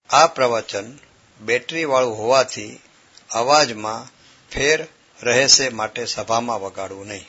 આ પ્રવચન બેટરી વાળું હોવાથી અવાજમાં ફેર રહેશે, માટે સભામાં વગાડવું નહીં.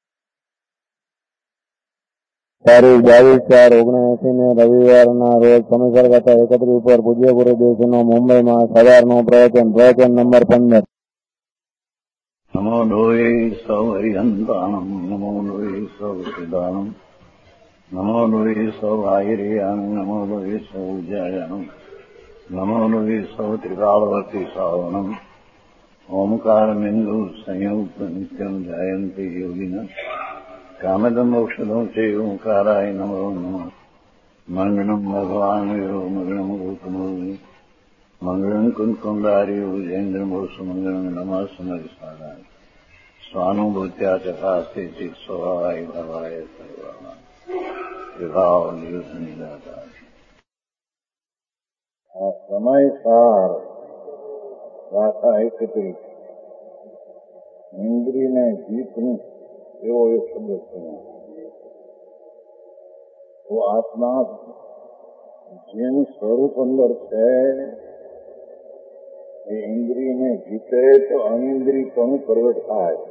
તારીખ 22/4/79 ને રવિવારના રોજ સમીસર ગાથા 31 ઉપર પૂજ્ય ગુરુદેવજીનો મુંબઈમાં સવારનું પ્રવચન નંબર 15. નમો લોહી સૌ હરિહંતાણમ, નમો લોહી સૌ સિદ્ધાણમ, નમો લોહી સૌ આયર્યાણ, નમો લોહી સૌ જયાણમ, નમો લોહી સૌ ત્રિકાળવતી સાવણમ, ઓમકાર બિંદુ સંયુક્ત નિત્યમ જયંતી યોગિના કામદમ ઔષધમ છે ઓંકારાય નમો નમઃ. મંગળમ ભગવાન વિરો મંગળમ ગૌતમો મંગળમ કુંકુંડાર્યો જૈન્દ્રમોષ મંગળમ નમઃ સમરિસાદાય સ્વાનુભૂત્યા ચકાસ્તે ચિત સ્વભાવાય ભવાય સર્વા વિભાવ નિયુદ્ધ નિરાધાર. આ સમયસાર ગાથા 31 ઇન્દ્રિયને જીતનું એવો એક શબ્દ છે. તો આત્મા જેનું સ્વરૂપ અંદર છે એ ઇન્દ્રિયને જીતે તો અનિન્દ્રિય પણ પ્રગટ થાય.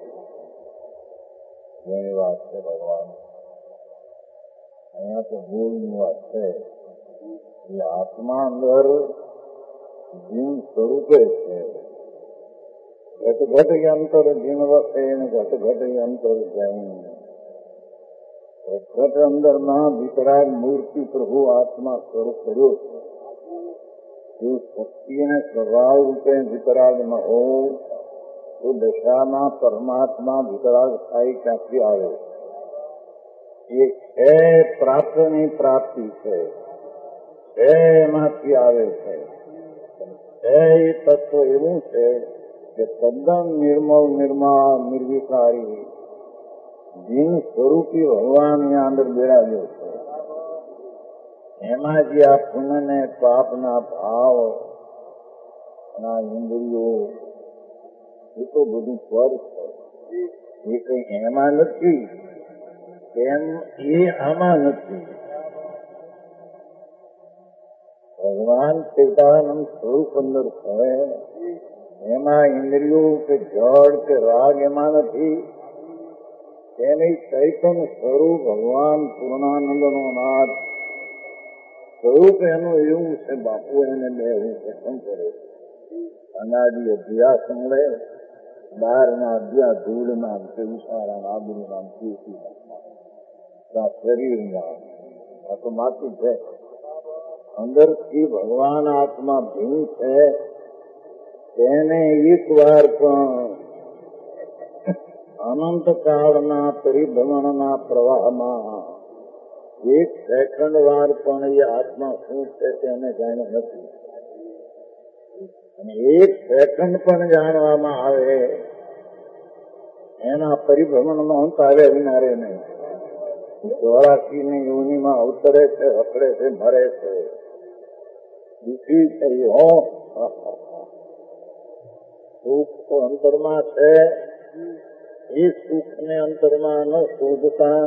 જેની વાત છે ભગવાન, અહીંયા તો ભૂલની વાત છે. એ આત્મા અંદર જીવ સ્વરૂપે છે. ઘટ અંતર જીન વસે ને ઘટ અંતર જાય. ઘટ અંદર ના વિતરાગ મૂર્તિ પ્રભુ આત્મા સ્વરૂપ કર્યો છે. જો શક્તિ અને સ્વભાવ રૂપે વિતરાગ ન હોય તો દશામાં પરમાત્મા વિતરાગ થાય ક્યાંથી આવે? એ છે પ્રાપ્તની પ્રાપ્તિ છે, એમાંથી આવે છે. એ તત્વ એવું છે કે તદ્દન નિર્મળ નિર્વિકારી જીન સ્વરૂપી ભગવાન અંદર બિરાજ્યો છે. એમાં જે આ પુણ્ય ને પાપના ભાવ ના ઇન્દ્રિયો એ તો બધું પર છે. એ કઈ એમાં નથી, કેમ એ આમાં નથી. ભગવાન ચેતાનંદ સ્વરૂપ અંદર છે. એમાં ઇન્દ્રિયો કે જળ કે રાગ એમાં નથી. એની ચૈતન્ય સ્વરૂપ ભગવાન પૂર્ણાનંદ નો નાથ સ્વરૂપ એનું એવું છે. બાપુ એને બે હું પ્રસંગ કરે અનાદિ અભ્યાસ મળે 12ના અભ્યાસ ધૂળ નામ છે, વિશાળા આબરૂ નામ કીર્તિ નામ શરીર નામ આ તો માતું છે. અંદરથી ભગવાન આત્મા ભીમ છે. તેને એક વાર પણ અનંત કાળના પરિભ્રમણના પ્રવાહમાં એક સેકન્ડ વાર પણ એ આત્મા શું છે તેને જાણ નથી. અને એક સેકન્ડ પણ જાણવામાં આવે એના પરિભ્રમણનો અંત આવે વિનારે નહીં. 84 ની યોનિમાં અવતરે છે, અકળે છે, મરે છે, દુઃખી થઈ હો. સુખ તો અંતરમાં છે. એ સુખ ને અંતરમાં ન શોધતા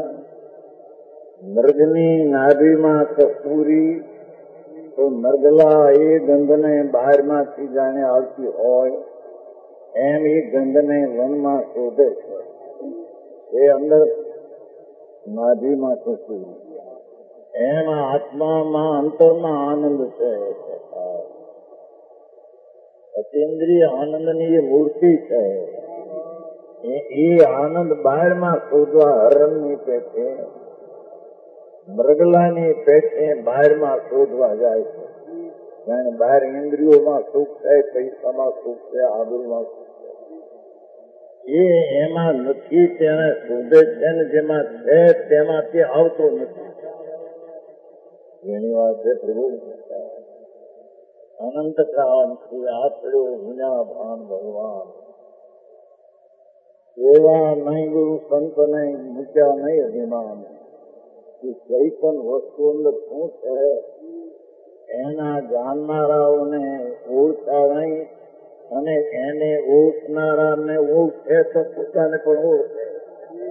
મૃગની નાભીમાં કસ્તુરી તો મરગલા એ ગંધને બહારમાંથી જાણે આવતી હોય એમ એ ગંધને વનમાં શોધે છે. એ અંદર નાભીમાં કસ્તુરી એમ આત્મામાં અંતરમાં આનંદ છે. અતિન્દ્રિય આનંદની એ મૂર્તિ છે. એ આનંદ બહારમાં શોધવા હરણની પેટે મૃગલાની પેટે બહારમાં શોધવા જાય છે. જાણે બહાર ઇન્દ્રિયોમાં સુખ છે, પૈસામાં સુખ છે, આબરૂમાં સુખ છે. એ એમાં નથી તેને શોધે છે ને જેમાં છે તેમાંથી આવતો નથી. એની વાત છે પ્રભુ અનંત કાળથી આચર્યો ગુના ભાન ભગવાન એવા નહીં ગુરુ સંત નહીં મૂક્યા નહીં અભિમાન. ચૈતન વસ્તુ અંદર શું છે એના જાણનારાઓને ઓળખા નહીં અને એને ઓળખનારાને ઓળખે તો પોતાને પણ ઓળખે.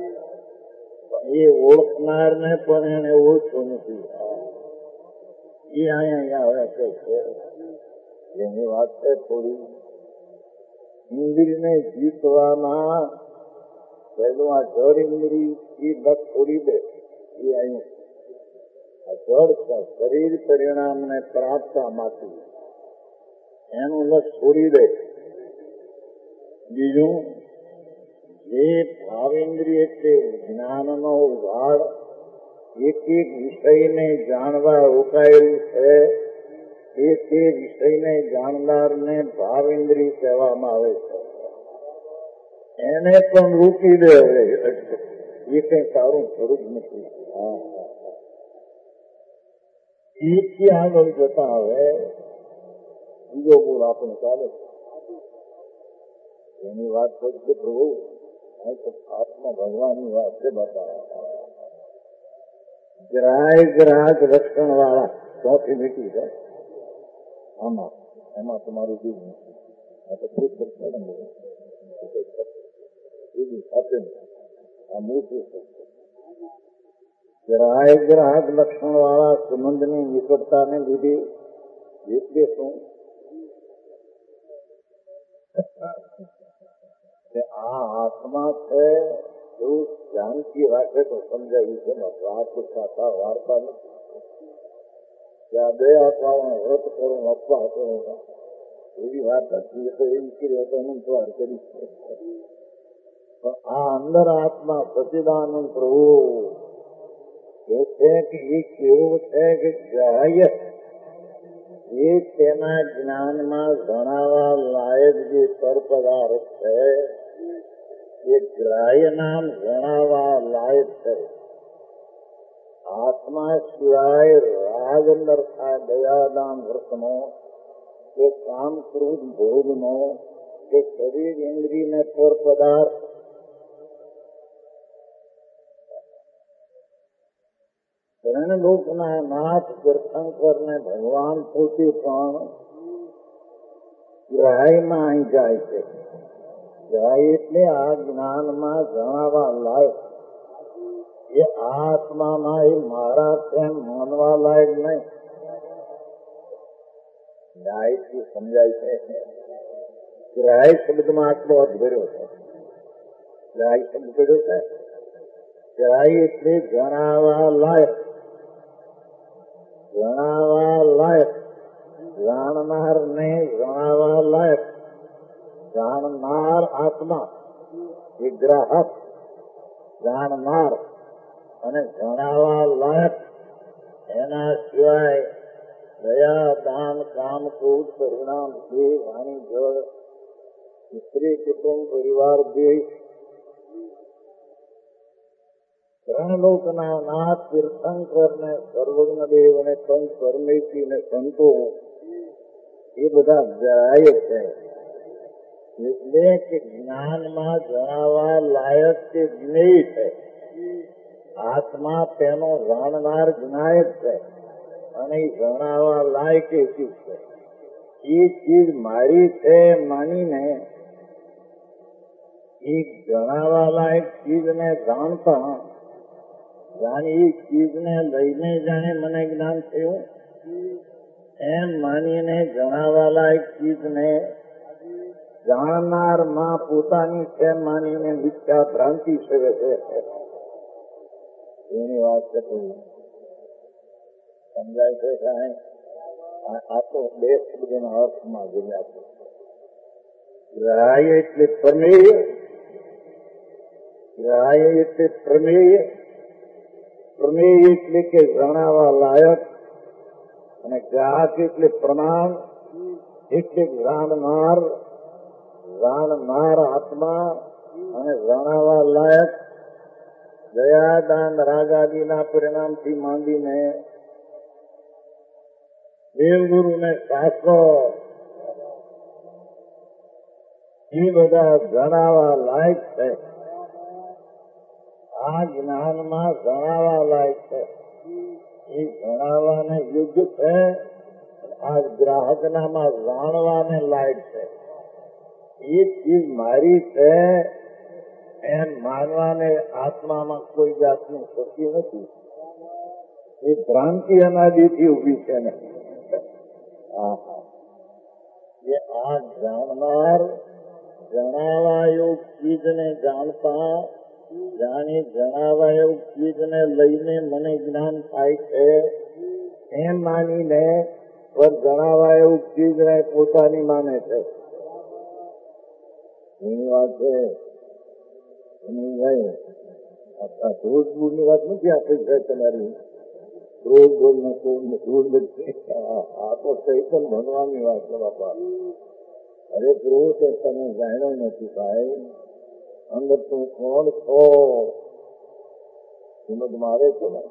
એ ઓળખનારને પણ એને ઓળખતો નથી. એ અહીંયા હવે કે છે એની વાત છે થોડી ઇન્દ્રિયને જીતવામાં પહેલું આ જળ ઇન્દ્રિય એ લક્ષ છોડી દે. એ અહીંયા આ જળ શરીર પરિણામને પ્રાપ્તતા માટે એનું લક્ષ છોડી દે. બીજું જે ભાવેન્દ્રિય એટલે જ્ઞાનનો ઉઘાડ એક એક વિષયને જાણવા રોકાયેલું છે એ તે વિષયને જાણનારને ભાવેન્દ્રિય કહેવામાં આવે છે. એને પણ રોકી દે. હવે એ કઈ સારું સ્વરૂપ નથી. એથી આગળ જતા હવે બીજો બોલ આપણે ચાલે એની વાત કરશે પ્રભુ. આત્મા ભગવાનની વાત છે બતાવે. ગ્રાહક ગ્રાહક રક્ષણ વાળા ચોથી મીઠી છે આમાં. એમાં તમારું બીજ નથી. આ તો ખુદ ગ્રાહક ગ્રાહક લક્ષણ વાળા સંબંધની નિકટતાને લીધે એટલે શું આ આત્મા છે એવું જાનકી રાખે તો સમજાયું છે. વાર્તા વાર્તા નથી. ત્યાં બે આત્માઓને વ્રત કરો અપવા કરો એવી વાત નથી. એ તો એવી કરી તો અનુસ્વાર કરી છે. પણ આ અંદર આત્મા સચિદાનંદ પ્રભુ એ છે કે એ કેવું છે કે ગ્રાહ્ય એ તેના જ્ઞાનમાં જણાવવા લાયક જે પરપદાર્થ છે એ ગ્રાહ્ય નામ જણાવવા લાયક છે. આત્મા સિવાય રાગ અંદર થાય દયાદાન વ્રતનો કે કામ ક્રોધ ભોગનો કે શરીર ઇન્દ્રિયને પર પદાર્થ લોકના નાથ તીર્થંકર ને ભગવાન પોતે પણ ગ્રાહ્યમાં અહીં જાય છે. ગ્રાહ્ય એટલે આ જ્ઞાનમાં જણાવવા લાયક. એ આત્મામાં એ મારા તેમ માનવા લાયક નહીં. ન્યાયથી સમજાય છે. ગ્રાહ્ય શબ્દમાં આટલો અર્થ ભર્યો છે. ગ્રાહ્ય શબ્દ ભર્યો છે. ગ્રાહ્ય એટલે જણાવવા લાયક. જણાવવા લાયક. જાણનાર ને જણાવવા લાયક. જાણનાર આત્મા એ ગ્રાહક જાણનાર અને જણાવવા લાયક. એના સિવાય દયા દાન કામ ક્રોધ પરિણામ દેહ વાણી જળ સ્ત્રી કુટુંબ પરિવાર દેશ ત્રણલોકના નાથ તીર્થંકર ને સર્વજ્ઞ દેવ અને સંત પરમેશ્વરી ને સંતો એ બધા ગ્રાહ્ય છે. એટલે કે જ્ઞાનમાં જણાવવા લાયક કે જ્ઞેય છે. આત્મા તેનો જાણનાર જ્ઞાયક છે અને એ જણાવવા લાયક એ ચીજ છે. એ ચીજ મારી છે માનીને એ જણાવવા લાયક ચીજને જાણતા જાણે એ ચીજને લઈને જાણે મને જ્ઞાન થયું એમ માનીને જણાવવા લાયક ચીજને જાણનાર માં પોતાની છે માનીને મિથ્યા ભ્રાંતિ સેવે છે. એની વાત છે સમજાય છે કાંઈ? આ તો બે શબ્દના અર્થમાં જોયા છે. ગ્રાહ્ય એટલે પ્રમેય. ગ્રાહ્ય એટલે પ્રમેય. પ્રમેય એટલે કે જણાવવા લાયક અને ગ્રાહક એટલે પ્રમાણ એટલે જાણનાર. જાણનાર આત્મા અને જાણવા લાયક દયા દાન રાગાદીના પરિણામથી માંડીને દેવગુરુ ને શાસ્ત્રો એ બધા જણાવવા લાયક છે. આ જ્ઞાનમાં જણાવવા લાયક છે. એ જણાવવાને યોગ્ય છે. આ ગ્રાહકનામાં જાણવાને લાયક છે. એ ચીજ મારી છે એમ માનવાને આત્મામાં કોઈ જાતની શક્તિ નથી. એ ભ્રાંતિ અનાદિથી ઉભી છે ને. એ આ જાણનાર જણાવાયું ચીજને જાણતા, જાણી જણાવાયું ચીજને લઈને મને જ્ઞાન થાય છે એમ માનીને પણ જણાવાયું ચીજને પોતાની માને છે. એની વાત છે રોજ બોલની વાત નથી આપી છે તમારી. રોજ બોલ રોજ આ તો ચૈતન ભણવાની વાત છે બાપા. અરે પ્રભુ તે તમે જાણ્યો નથી ભાઈ, અંદર તું કોણ છો સમજ મારે છે ને.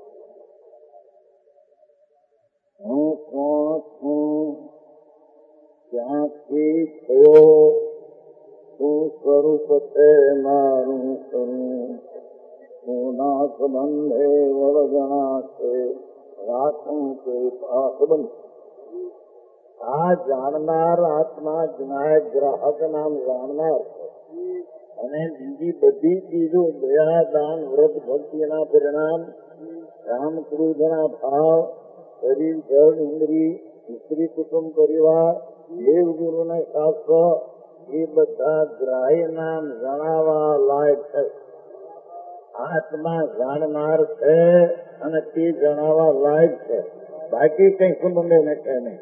હું કોણ છું, ક્યાંથી થયો, શું સ્વરૂપ છે મારું કરું, કોના સંબંધે વળગણા છે રાખું કે સંબંધ. આ જાણનાર આત્મા ગ્રાહક નામ જાણનાર છે. અને બીજી બધી ચીજો દયા દાન વ્રત ભક્તિના પરિણામ, રામ ક્રોધના ભાવ, શરીર જળ ઇન્દ્રિય સ્ત્રી કુટુંબ પરિવાર દેવ ગુરુને શાસ્ત્ર એ બધા ગ્રાહ્ય નામ જણાવવા લાયક છે. આત્મા જાણનાર છે અને તે જણાવવા લાયક છે. બાકી કઈ સંબંધો નથી નહીં.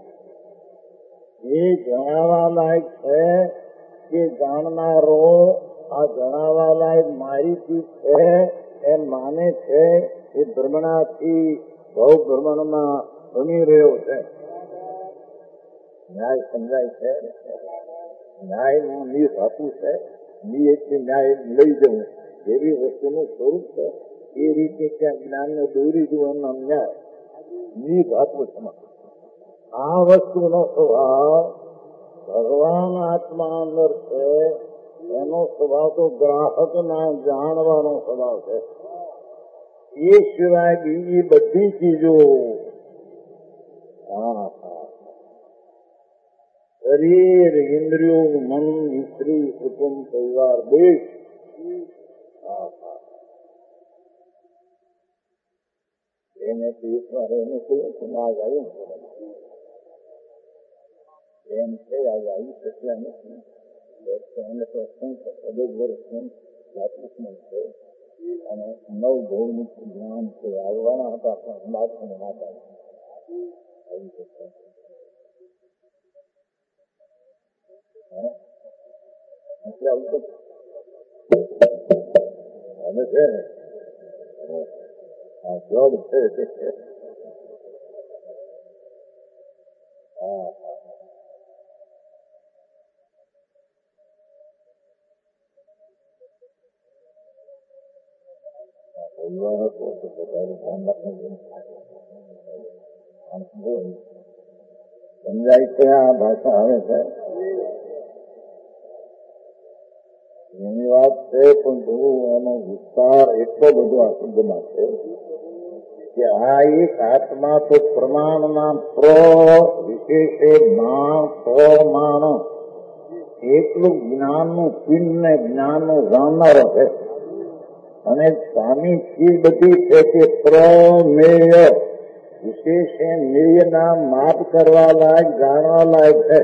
એ જણાવવા લાયક છે કે જાણનારો આ જણાવવા લાયક મારી ચીજ છે એમ માને છે. એ ભ્રમણાથી બહુ ભ્રમણમાં બની રહ્યો છે. ન્યાય સમજાય છે. ન્યાય નું નિર આપવું છે. નિ એટલે ન્યાય લઈ જવું એવી વસ્તુનું સ્વરૂપ છે. એ રીતે ત્યાં જ્ઞાનને દોરી જવાનો ન્યાય નિર આપવું સમજ. આ વસ્તુનો સ્વભાવ ભગવાન આત્મા અંદર છે. એનો સ્વભાવ તો ગ્રાહક ના જાણવાનો સ્વભાવ છે. એ સિવાય બીજી બધી ચીજો શરીર ઇન્દ્રિયો મન સ્ત્રી કુટુંબ પરિવાર દેશ એને દેશમાં રહીને કહ્યું ના આવ્યું એમ છે. આજ આવી શક્યા નથી. એને તો અનેક વર્ષ છે અને નવ ભૌમિક જ્ઞાન છે. આવવાના હતા પણ બાળકોને માતા આવી શક્યા. અને છે ને આ જોબ છે સમજાય છે. આ ભાષા આવે છે એની વાત છે પણ બહુ એનો વિસ્તાર એટલો બધો આ શબ્દમાં છે કે આ એક આત્મા તો પ્રમાણમાં વિશેષે માણ પ્રમાણ એટલું જ્ઞાનનું પિંડ ને જ્ઞાનનું જાણનારો છે. અને સ્વામી ચીજ બધી છે કે પ્રમેય વિશેષે મેયના માપ કરવા લાયક જાણવા લાયક છે.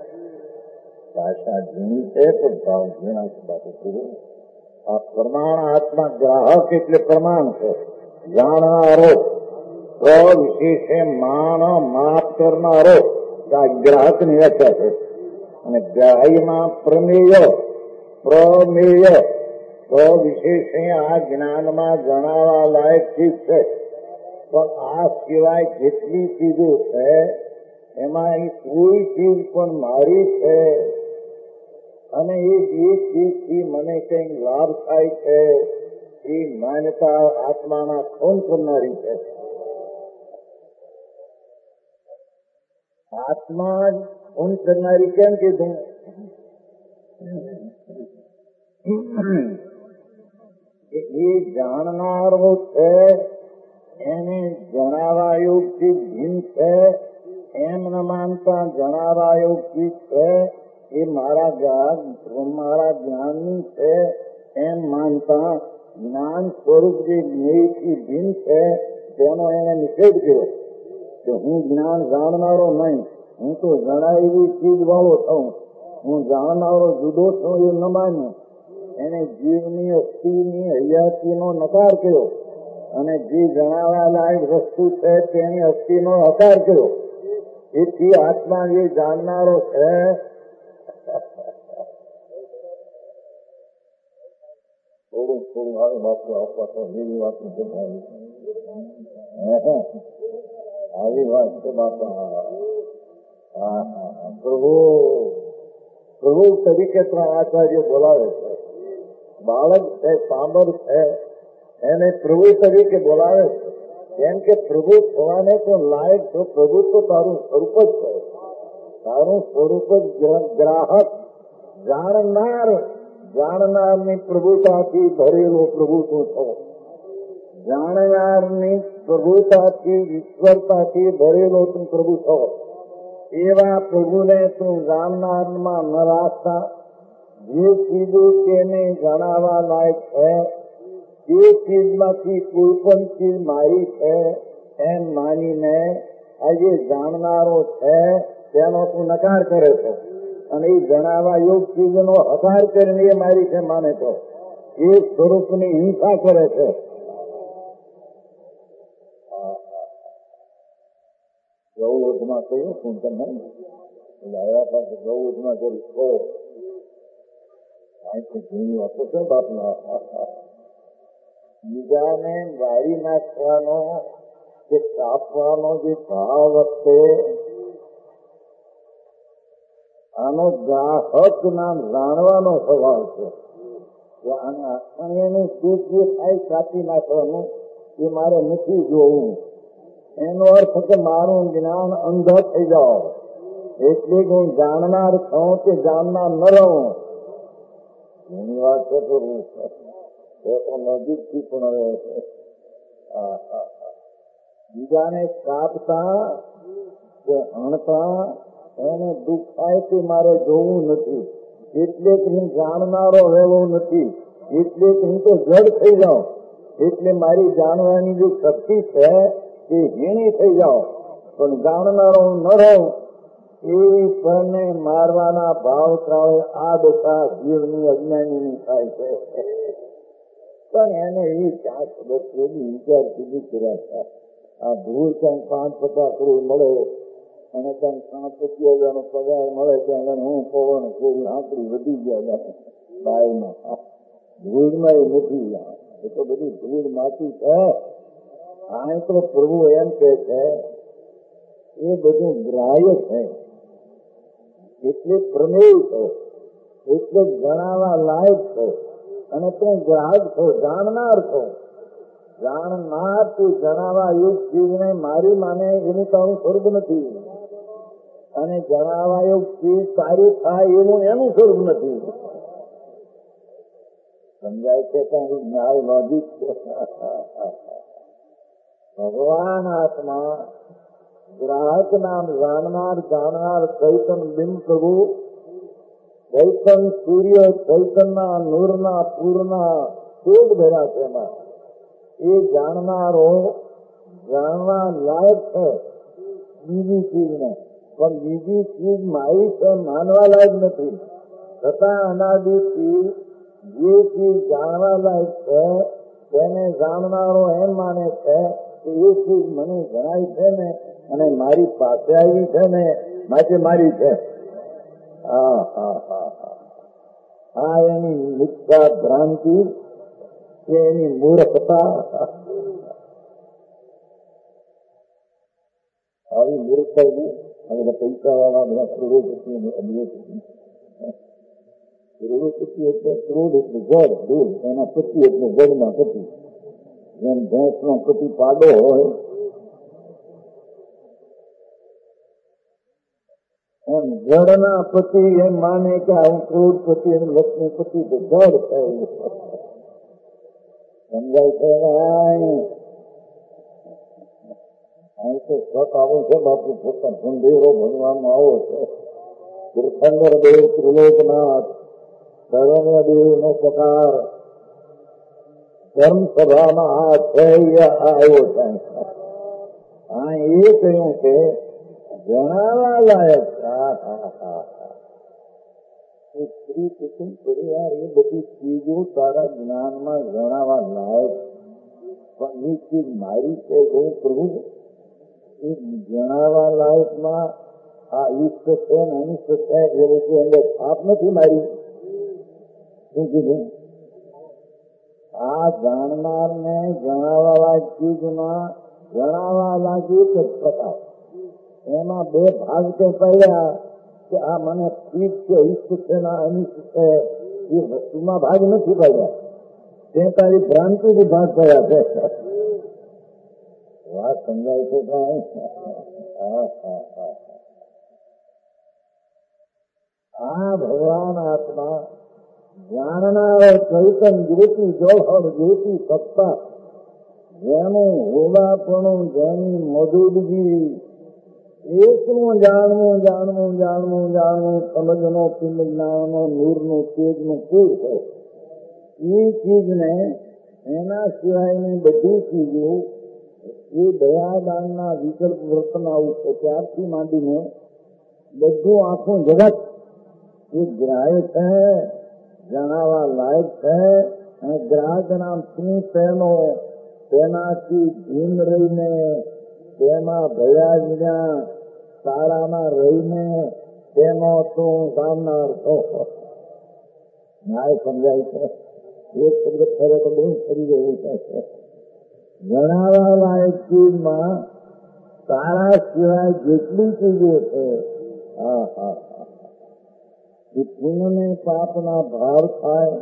ભાષા ઝીણી છે તો ભાવ ઝીણા છે. બાબુ પૂરું આ પ્રમાણ આત્મા ગ્રાહક એટલે પ્રમાણ છે. જાણનારો વિશેષે માણ માપ કરનારો આ ગ્રાહક ની વ્યાખ્યા છે. અને ગ્રાહ્યમાં પ્રમેય વિશેષે આ જ્ઞાનમાં જણાવવા લાયક ચીજ છે. પણ આ સિવાય જેટલી ચીજો છે એમાં કોઈ ચીજ પણ મારી છે અને એ જે ચીજથી મને કંઈક લાભ થાય છે એ માન્યતા આત્માના ખૂન કરનારી છે. આત્મા ખૂન કરનારી કેમ કીધું? એ જાણનારો છે એને જણાવાયું ચીજ ભીન છે એમ ન માનતા જણાવાયું ચીજ છે એ મારા જ્ઞાનની છે એમ માનતા જ્ઞાન સ્વરૂપ જે જ્ઞેયથી ભીન છે તેનો એને નિષેધ કર્યો કે હું જ્ઞાન જાણનારો નહીં, હું તો જણાયેલી ચીજ વાળો છું, હું જાણનારો જુદો છું એ ન માન્યું. એને જીવની અસ્થિની હયાતીનો નકાર કર્યો અને જે જણાવવા લાયક વસ્તુ છે તેની અસ્થિનો હકાર કર્યો. એથી આત્મા જે જાણનારો છે થોડું થોડું આવે બાપુ આપવા તો એવી વાત નથી. આવી વાત છે બાપા. પ્રભુ પ્રભુ તરીકે તો આચાર્ય બોલાવે છે. બાળક છે, પાંબર છે, એને પ્રભુ તરીકે બોલાવે છે. કેમ કે પ્રભુ થવાને તો લાયક છો. પ્રભુ તો તારું સ્વરૂપ જ છે. તારું સ્વરૂપ જ ગ્રાહક જાણનારની પ્રભુતાથી ભરેલો પ્રભુ તું છો. જાણનારની પ્રભુતાથી ઈશ્વરતાથી ભરેલો તું પ્રભુ છો. એવા પ્રભુને તું જાણનારમાં ન રાખતા જે ચીજો તેને જણાવવા લાયક છે એ ચીજમાંથી કોઈ પણ ચીજ મારી છે એમ માનીને આજે જાણનારો છે તેનો તું નકાર કરે છે અને એ જણાવવા યોગ ચીજનો હકાર કરીને એ મારી છે માને તો એ સ્વરૂપની હિંસા કરે છે. ગૌવધમાં કહ્યું શું તમે આવ્યા પાસે ગૌવધમાં કરી કહો અહીંથી ઘણી વાતો છે બાપના. બીજાને વાળી નાખવાનો કે કાપવાનો જે ભાવ વખતે આનો ગ્રાહક નામ જાણવાનો સવાલ છે કે આને સુખ જે થાય કાપી નાખવાનું એ મારે નથી જોવું. એનો અર્થ કે મારું જ્ઞાન અંધ થઈ જાઓ એટલે કે હું જાણનાર છું કે જાણનાર ન રહું. એની વાત છે તો નજીકથી પણ હવે બીજાને કાપતા કે હણતા એને દુઃખ થાય તે મારે જોવું નથી. એટલે કે હું જાણનારો રહેવો નથી. એટલે કે હું તો જડ થઈ જાઉં. એટલે મારી જાણવાની જે શક્તિ છે એ હીણી થઈ જાઓ પણ જાણનારો ન રહું. એવી પરને મારવાના ભાવ કાળે આ દશા જીવની અજ્ઞાનીની થાય છે. પણ એને એ ક્યાં ખબર છે વિચાર સુધી કર્યા છે. આ ધૂળ ક્યાંક 5-50 કરોડ મળે અને ક્યાંક 7-50,000 પગાર મળે ત્યાં હું પવન થોડી આંકડી વધી ગયા બાયમાં. ધૂળમાં એ નથી. એ તો બધી ધૂળ માટી છે. આ તો પ્રભુ એમ કે છે એ બધું ગ્રાહ્ય છે એટલે પ્રમેય છે એટલે જણાવવા લાયક છે અને તું ગ્રાહક છો, જાણનાર છો. જાણનાર તું જણાવવા યુગ ચીજને મારી માને એનું તારું સ્વરૂપ નથી અને જણાવવા યુગ ચીજ સારી થાય એવું એનું સ્વરૂપ નથી. સમજાય છે કઈ ન્યાય લોજિક છે. ભગવાન આત્મા ગ્રાહક નામ જાણનાર ચૈતન બિંબ પ્રભુ ચૈતન સૂર્ય ચૈતનના નૂરના પૂરના તેજ ભર્યા છે એમાં. એ જાણનારો જાણવા લાયક છે બીજી ચીજને પણ બીજી ચીજ મારી છે માનવા લાયક નથી. છતાં અનાદિથી જે ચીજ જાણવા લાયક છે તેને જાણનારો એમ માને છે કે એ ચીજ મને જણાય છે ને અને મારી પાસે આવી છે ને માટે મારી છે. આ એની મિથ્યા ભ્રાંતિ કે એની મૂર્ખતા. આવી મૂર્ખતા બધા પૈસા વાળા બધા કરોડપતિ એટલે ક્રોધ એટલે જળ દૂધ એના પતિ એટલે જળના પતિ. જેમ ભેંસનો પતિ પાડો હોય એમ જળના પતિ એમ માને કે આવું ક્રોધપતિ અને લક્ષ્મીપતિ તો જળ થાય. સમજાય છે? અહીં તો શક આવું છે બાપુ પોતા ગંભીરો ભણવામાં આવો છે. તીર્થંકર દેવ ત્રિલોકનાથ શરણ્ય દેવ નો પ્રકાર ધર્મ સભામાં આ છે આવ્યો થાય. હા, એ કહ્યું કે જણાવવા લાયક સ્ત્રી કુટુંબ પરિવાર એ બધી ચીજો તારા જ્ઞાનમાં જણાવવા લાયક, પણ એ ચીજ મારી છે પ્રભુ એ જણાવવા લાયકમાં આ ઈષ્ટ છે ને અનિષ્ટ છે એવું કે અંદર પાપ નથી મારી. શું કીધું? આ જાણનાર ને જણાવવા લાયક ચીજમાં જણાવવા લાગી કે પ્રકાર એમાં બે ભાગ તો પડ્યા કે આ મને ઠીક છે ઈષ્ટ છે ને અનિષ્ટ છે એ વસ્તુમાં ભાગ નથી પડ્યા, તે તારી ભ્રાંતિથી ભાગ પડ્યા છે. વાત સમજાય છે કાંઈ? આ ભગવાન આત્મા જાણનાર ચૈતન જ્યોતિ જોહર જ્યોતિ સત્તા જેનું હોવાપણું જેની મધુરગી એકનું જાણવું જાણવું જાણવું જાણવું સમજનો પિંડ જ્ઞાનનો નૂરનું તેજનું પૂર છે. એ ચીજને એના સિવાયની બધી ચીજો એ દયાદાનના વિકલ્પ વર્તના ઉપર ત્યારથી માંડીને બધું આખું જગત એ ગ્રાહ્ય છે, જણાવવા લાયક છે. અને ગ્રાહક નામ શું તેનો તેનાથી ભીન રહીને તેમાં ભયા વિના શાળામાં રહીને તેનો તું સામનાર છો. ન્યાય સમજાય છે? એક શબ્દ ફરે તો બહુ ફરી ગયું છે. જણાવવા લાયક ચીજમાં સારા સિવાય જેટલી ચીજો છે એ પુણ્યને પાપના ભાવ થાય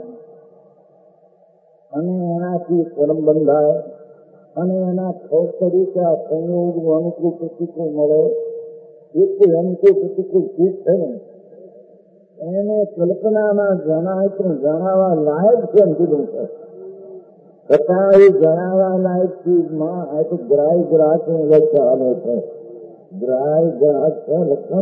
અને એનાથી કર્મ બંધાય અને એના ફળ તરીકે આ સંયોગ અનુકૂળ પ્રતિકૂળ મળે. એ કોઈ અનુકૂળ પ્રતિકૂળ ચીજ છે ને એને કલ્પનામાં જણાય તો જણાવવા લાયક છે એમ કીધું છે. છતાં એ જણાવવા લાયક ચીજમાં આ તો ગ્રાહ્ય ગ્રાહક વ્યાખ્યા આવે છે. ગ્રાહ્ય ગ્રાહક છે લક્ષણ.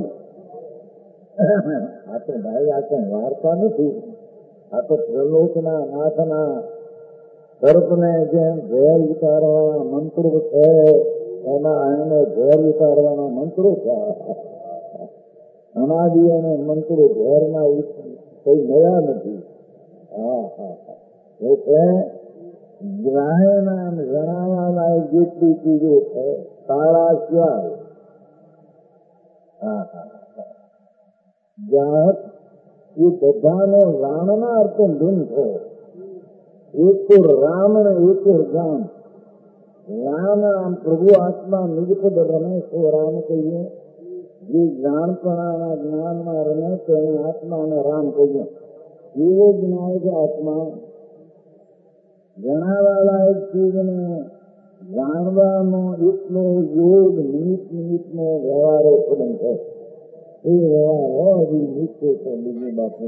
આ તો ભાઈ આ કઈ વાર્તા નથી, આ તો પ્રલોકના નાથના સર્પને જેમ ઝેર વિચારવાના મંત્રો છે એના એને ઝેર વિચારવાના મંત્રો છે. અનાદિ અને મંત્રો ઝેરના કઈ મળ્યા નથી. એટલે ગ્રાહ્યના જણાવવા લાયક જેટલી ચીજો છે સારા સિવાય ગ્રાહક એ બધાનો રામના અર્થ ધૂન છે. એક રામ ને એક ગામ. રામ આમ પ્રભુ આત્મા નિજપદ રમે તો રામ કહીએ, જે જાણપણાના જ્ઞાનમાં રમે તો એને આત્માને રામ કહીએ. એવો જ નાયક આત્મા જણાવવા લાયક ચીજને જાણવાનો એટલો યોગ નિમિત્તનો વ્યવહારો સંબંધ છે. એ વ્યવહાર હજી નીચે તો બીજી બાપુ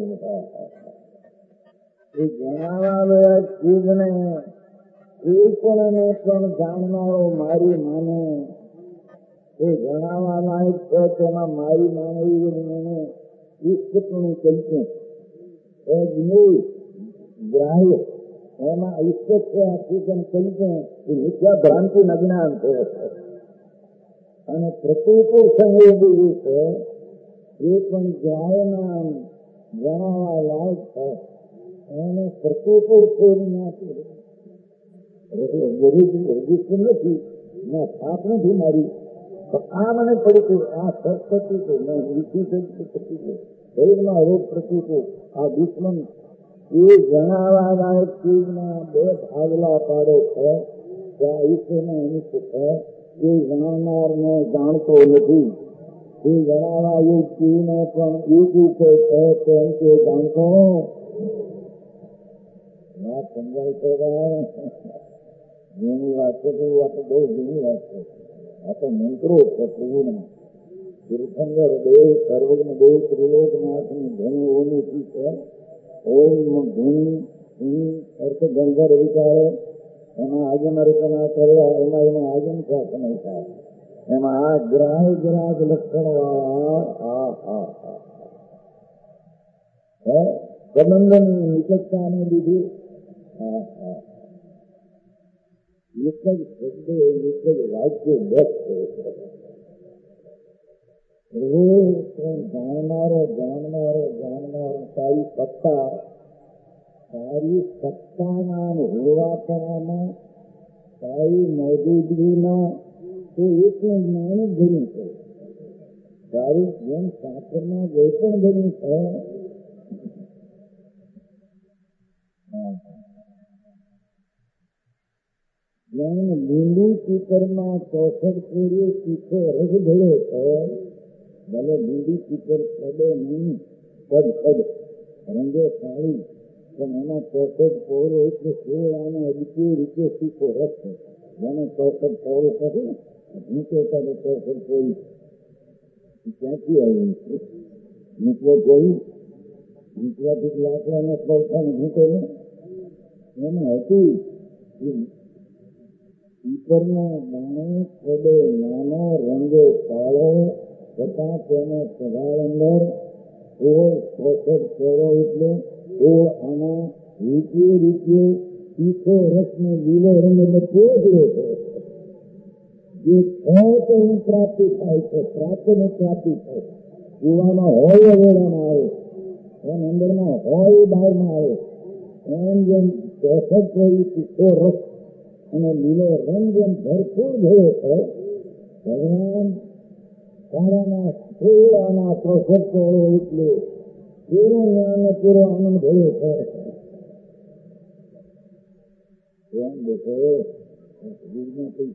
એ જણાવવા લાયક ચીજને એ પણ જાણનારો મારી માને એ જણાવવા લાયક છે. તેમાં મારી માનવી મને ઈષ્ટપણું કલ્પ્યું એ જ નહીં ગ્રાહ્ય એમાં ઈષ્ટ છે આ ચીજન કલ્પ્યું એ મિથ્યા ભ્રાંતિ અજ્ઞાન છે. અને પ્રતિકૂળ સંયોગ એ છે એ પણ ગ્રાહ્યના જણાવવા લાયક છે. એને પ્રતિકૂળ છોડી નાખી રજીસ્ટર નથી ને પાપ નથી મારી આ મને પ્રતિકૂળ આ પ્રતિકૂળ શરીરમાં રોગ પ્રતિકૂળ આ દુશ્મન એ જણાવવા લાયક ચીજના બે ભાગલા પાડે છે. ત્યાં ઈશ્વરને અનિષ્ટ છે એ જાણનારને જાણતો નથી. એ જણાવવા એ ચીજને પણ એક રીતે છે તેમ કે જાણતો વાત સમજાય છે. જેની વાત છે તો આ તો બહુ જૂની વાત છે. આ તો મંત્રો છે પ્રભુના. તીર્થંકર દેવ સર્વજ્ઞ દેવ ત્રિલોકનાથની ઘણી ઓની છે. ઓમ ધૂન અર્થ ગંધર વિચારે એમાં આજન રચના કર્યા એમાં એનો આજન શાસન થાય. એમાં આ ગ્રાહ ગ્રાહક લક્ષણ વાળા સંબંધની નિકટતાને લીધે એક જ શબ્દ એક જ વાક્ય વ્યક્ત જાણનારો જાણનારો જાણનારો તારી સત્તાના હોવાપણામાં તારી મોજૂદગીમાં તો એકનું જ્ઞાન જ ભર્યું છે. તારી જેમ સાકરમાં જે પણ ભર્યું છે જેમ લીંબુ ચીકરમાં ચોસઠ કોરીએ ચીખો રસ ભર્યો છે, ભલે લીંબુ ચીકર પડે નહીં પદ રંગે સારી, પણ એમાં ચોસઠ કોરો એટલે 16 આના રીતે ચીખો રસ છે. જેને ચોસઠ કોરો કહે નીચે તારે ચોસઠ કોરી ક્યાંથી આવ્યું છે? નીચે કોઈ નીચવાથી લાકડાને પૌઠાને ઘૂંટે ને એમાં હતું પીપરના દાણે પડે નાનો રંગે કાળો છતાં તેનો સ્વભાવ અંદર ચોસઠ કોરો એટલે આના રીતે તીખો રસનો લીલો રંગ એટલે પોજરો છે. જે તો હું પ્રાપ્તિ થાય છે, પ્રાપ્તની પ્રાપ્તિ થાય. કુવામાં હોય વેળામાં આવે, એમ અંદરમાં હોય બહારમાં આવે. એમ જેમ ચોસઠ કોઈ તીખો રસ અને લીલો રંગ જેમ ભરપૂર થયો છે, ભગવાન તારાના 16 ચોસઠ કોરો એટલે પૂરો જ્ઞાન પૂરો આનંદ થયો છે. એમ દેખો શરીરમાં કઈ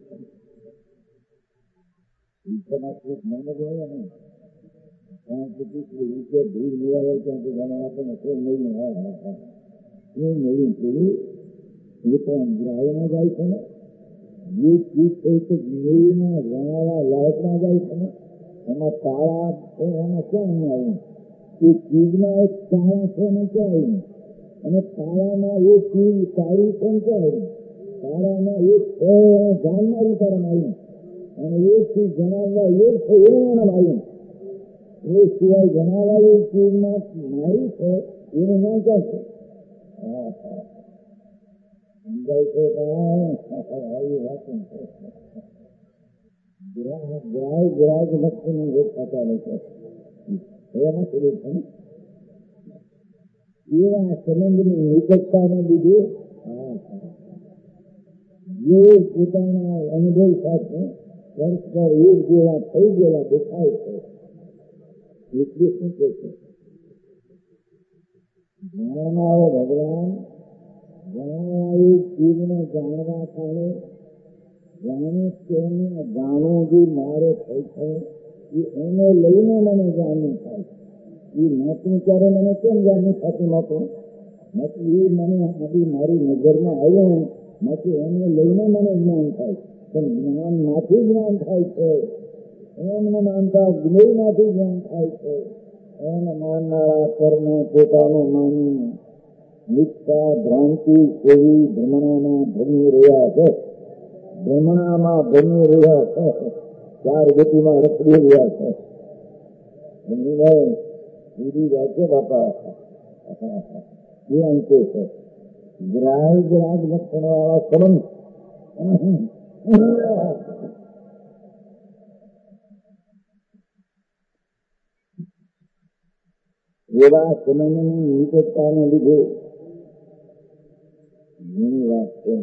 મહેનત હોય ને ત્યાં સુધી રીતે ભીડ મેળવે ત્યાંથી ઘણા આપણને શું મળ્યું શું મળ્યું પેલું એ પણ ગ્રાહમાં જાય છે ને જે ચીજ થઈ છે મેળીમાં વણાવા લાયકમાં જાય છે ને એમાં તાળા છે એમાં ક્યાં નહીં આવ્યું? એ ચીજમાં એક તાળા છે ને ક્યાં આવ્યું? અને તાળામાં એ ચીજ સારી છે ને ક્યાં આવ્યું? તાળામાં એક છે જાનમાં ઉતારવામાં આવ્યું અને એ ચીજ જણાવવા એક છે એવું આવ્યું. એ સિવાય જણાવવા એ ચીજમાં મારી છે એનું નામ ક્યાં છે? સમજાય છે આવી વાત ગ્રાહક ભક્તિની એક ચાલે છે એના સ્વરૂપ છે એવા સંબંધની નિકટતાને લીધે જે પોતાના અનુભવ સાથે પરસ્પર એક જેવા થઈ ગયેલા દેખાય છે એટલે શું કહે છે? જાણનારો ભગવાન જાણવાળી ચીજને જાણવા કારણે જાણે તેને જાણવું જે મારે થઈ છે એને લઈને મને જાણવું થાય. એ નહોતું ત્યારે મને કેમ જાણવું થતું નહોતું? નથી એ મને આથી મારી નજરમાં આવ્યું નથી એને લઈને મને જ્ઞાન થાય. પણ જ્ઞાન માંથી જ્ઞાન થાય છે એમને માનતા જ્ઞેયમાંથી જ્ઞાન થાય છે. એને માનનારા કર્મ પોતાનું માની મિથ્યા ભ્રાંતિ એવી ભ્રમણામાં ભમી રહ્યા છે. ભ્રમણામાં ભમી રહ્યા છે, 4 ગતિમાં રખડી રહ્યા છે. પૂરી વાત છે બાપા એ અંકે છે. ગ્રાહક લક્ષણ વાળા સંબંધ એવા સંબંધની નિકટતાને લીધે ઘણી વાત છે.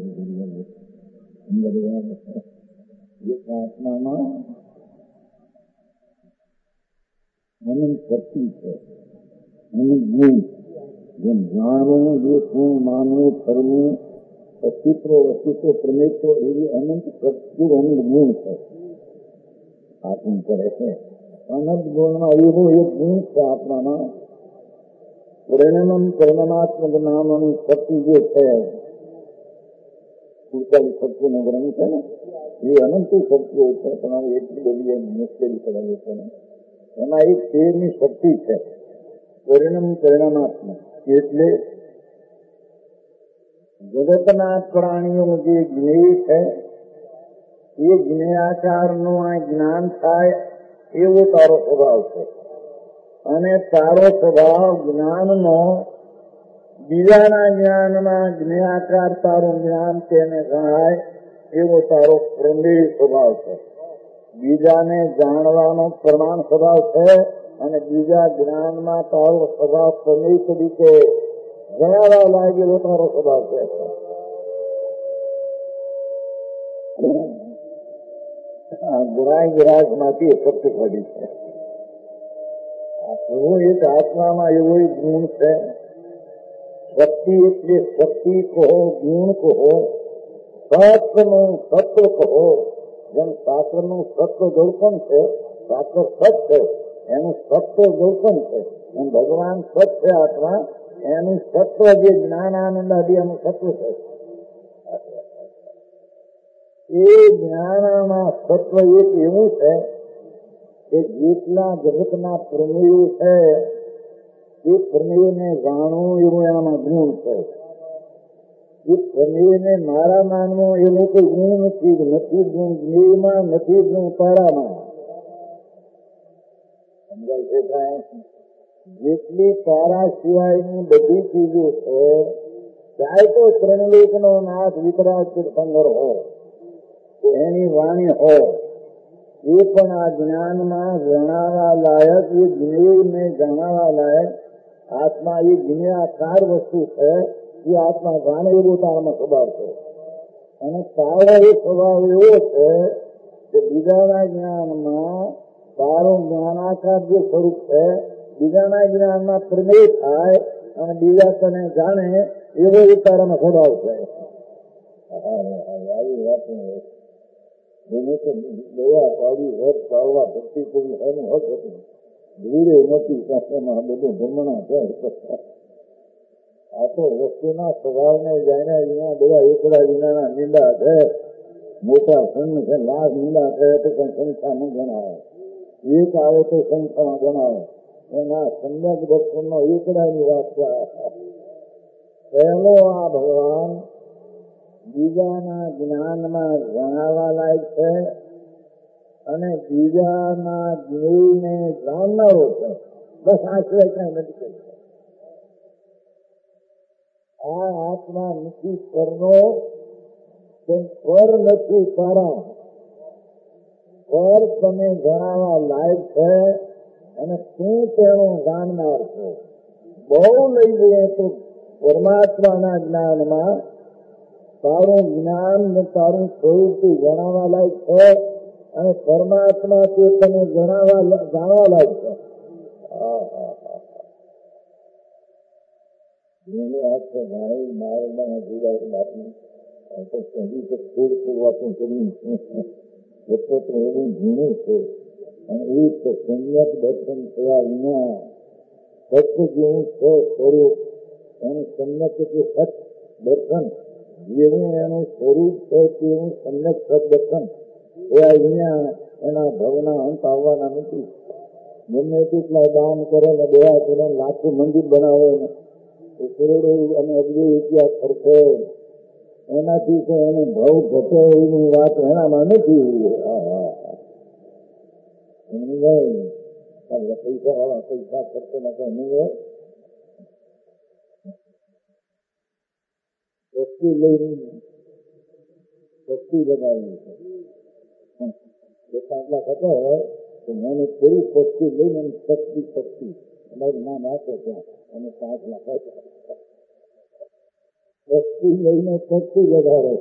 એક આત્મામાં અનંત શક્તિ છે, અનંત ગુણ. જેમ જાણવું, દેખવું, માનવું, કરવું, અસ્તિત્વ પ્રમેત્વ એવી અનંત શક્તિ અનંત ગુણ છે. આપણું પડે છે અનંત ગુણમાં એવો એક ગુણ છે આપણામાં પરિણામાત્મક નામની શક્તિ જે છે 47 શક્તિનો ગ્રંથ છે ને એ અનંત શક્તિઓ છે. પણ એટલી બધી મુશ્કેલી પડેલી છે ને એમાં એક 13મી શક્તિ છે પરિણામાત્મક. એટલે જગતના પ્રાણીઓ જે જ્ઞેય છે એ જ્ઞેયાચારનું આ જ્ઞાન થાય એવો તારો સ્વભાવ છે. અને તારો સ્વભાવ જ્ઞાનનો બીજાના જ્ઞાનમાં જ્ઞેયાકાર તારું જ્ઞાન તેને ગણાય એવો તારો પ્રમેય સ્વભાવ છે. બીજાને જાણવાનો પ્રમાણ સ્વભાવ છે અને બીજા જ્ઞાનમાં તારો સ્વભાવ પ્રમેય તરીકે જણાવવા લાગેલો તારો સ્વભાવ છે. ગુણાય માંથી શક્તિ પડી છે. એવો એક આત્મામાં એવો ગુણ છે. શક્તિ એટલે શક્તિ કહો, ગુણ કહો, શાસ્ત્રનું સત્વ કહો. જેમ શાસ્ત્રનું સત્વ દર્પણ છે, શાસ્ત્ર સત છે એનું સત્વ દર્પણ છે, એમ ભગવાન સત છે આત્મા એનું સત્વ જે જ્ઞાન આનંદ આદિ એનું સત્વ છે. એ જ્ઞાનમાં સત્વ એક એવું છે કે જેટલા જગતના પ્રમેયો છે એ પ્રમેયને જાણવું એવું એનામાં ગુણ છે. એ પ્રમેયને મારા માનવું એનું કોઈ ગુણ નથી. નથી ગુણ જ્ઞેયમાં, નથી ગુણ તારામાં. સમજાય છે કાંઈ? જેટલી તારા સિવાયની બધી ચીજો છે, ચાહે તો ત્રણલોકનો નાથ વિતરાગ તીર્થંકર હોય, એની વાણી હોય, એ પણ આ જ્ઞાનમાં જણાવવા લાયક, એ જ્ઞેયને જાણવા લાયક આત્મા એ જ્ઞેયાકાર વસ્તુ છે. એ આત્મા જાણે એવો તારામાં સ્વભાવ છે. અને તારો એ સ્વભાવ એવો છે કે બીજાના જ્ઞાનમાં તારું જ્ઞાનાકાર જે સ્વરૂપ છે, બીજાના જ્ઞાનમાં પ્રમેય થાય અને બીજા તને જાણે એવો એ તારામાં સ્વભાવ છે. આવી વાત એને તો દયા પાડી, હક પાડવા, ભક્તિ કરી એનું હક હતું. ધીરે નથી એમાં બધું ભ્રમણા છે. આ તો વસ્તુના સ્વભાવને જાણે વિના બધા એકડા વિનાના નિંદા છે. મોટા સંઘ છે, લાખ નિંદા છે તો કઈ સંખ્યા ન ગણાય. એક આવે તો સંખ્યામાં ગણાય. એના સમ્યક દર્શનનો એકડાની વાત છે. પહેલો આ ભગવાન બીજાના જ્ઞાનમાં જણાવવા લાયક છે અને બીજાના જ્ઞેયને જાણનારો છે. બસ આ સિવાય કઈ નથી કહ્યું. આ આત્મા નથી પરનો, પર નથી તારા. પર તમે જણાવવા લાયક છે અને તું તેનો જાણનાર છો. બહુ લઈ જઈએ તો પરમાત્માના જ્ઞાનમાં તારું જ્ઞાન ને તારું સ્વરૂપ જણાવવા લાયક છે અને પરમાત્મા તે તને જાણવા લાયક છે. એવું ઝીણું છે અને એ સમ્યક દર્શન થયા વિના સત્ય જેવું છે સ્વરૂપ એનું સમ્યક એટલે સત દર્શન જેવું એનું સ્વરૂપ છે તેવું સમ્યક સત દર્શન થયા વિના એના ભવના અંત આવવાના નથી. ગમે તેટલા દાન કરે ને દયા કરે, લાખું મંદિર બનાવે ને કરોડો અને અબજો રૂપિયા ખર્ચે, એનાથી તો એને ભાવ ઘટે એની વાત એનામાં નથી. પૈસા વાળા પૈસા ખર્ચે ના નહીં હોય. વસ્તુ લઈને વસ્તુ લગાવી છે આટલા થતા હોય તો મને થોડી વસ્તુ લઈને શક્તિ અમારું નામ આપે ત્યાં અને 5 લાખ વસ્તુ લઈને શક્તિ વધારે.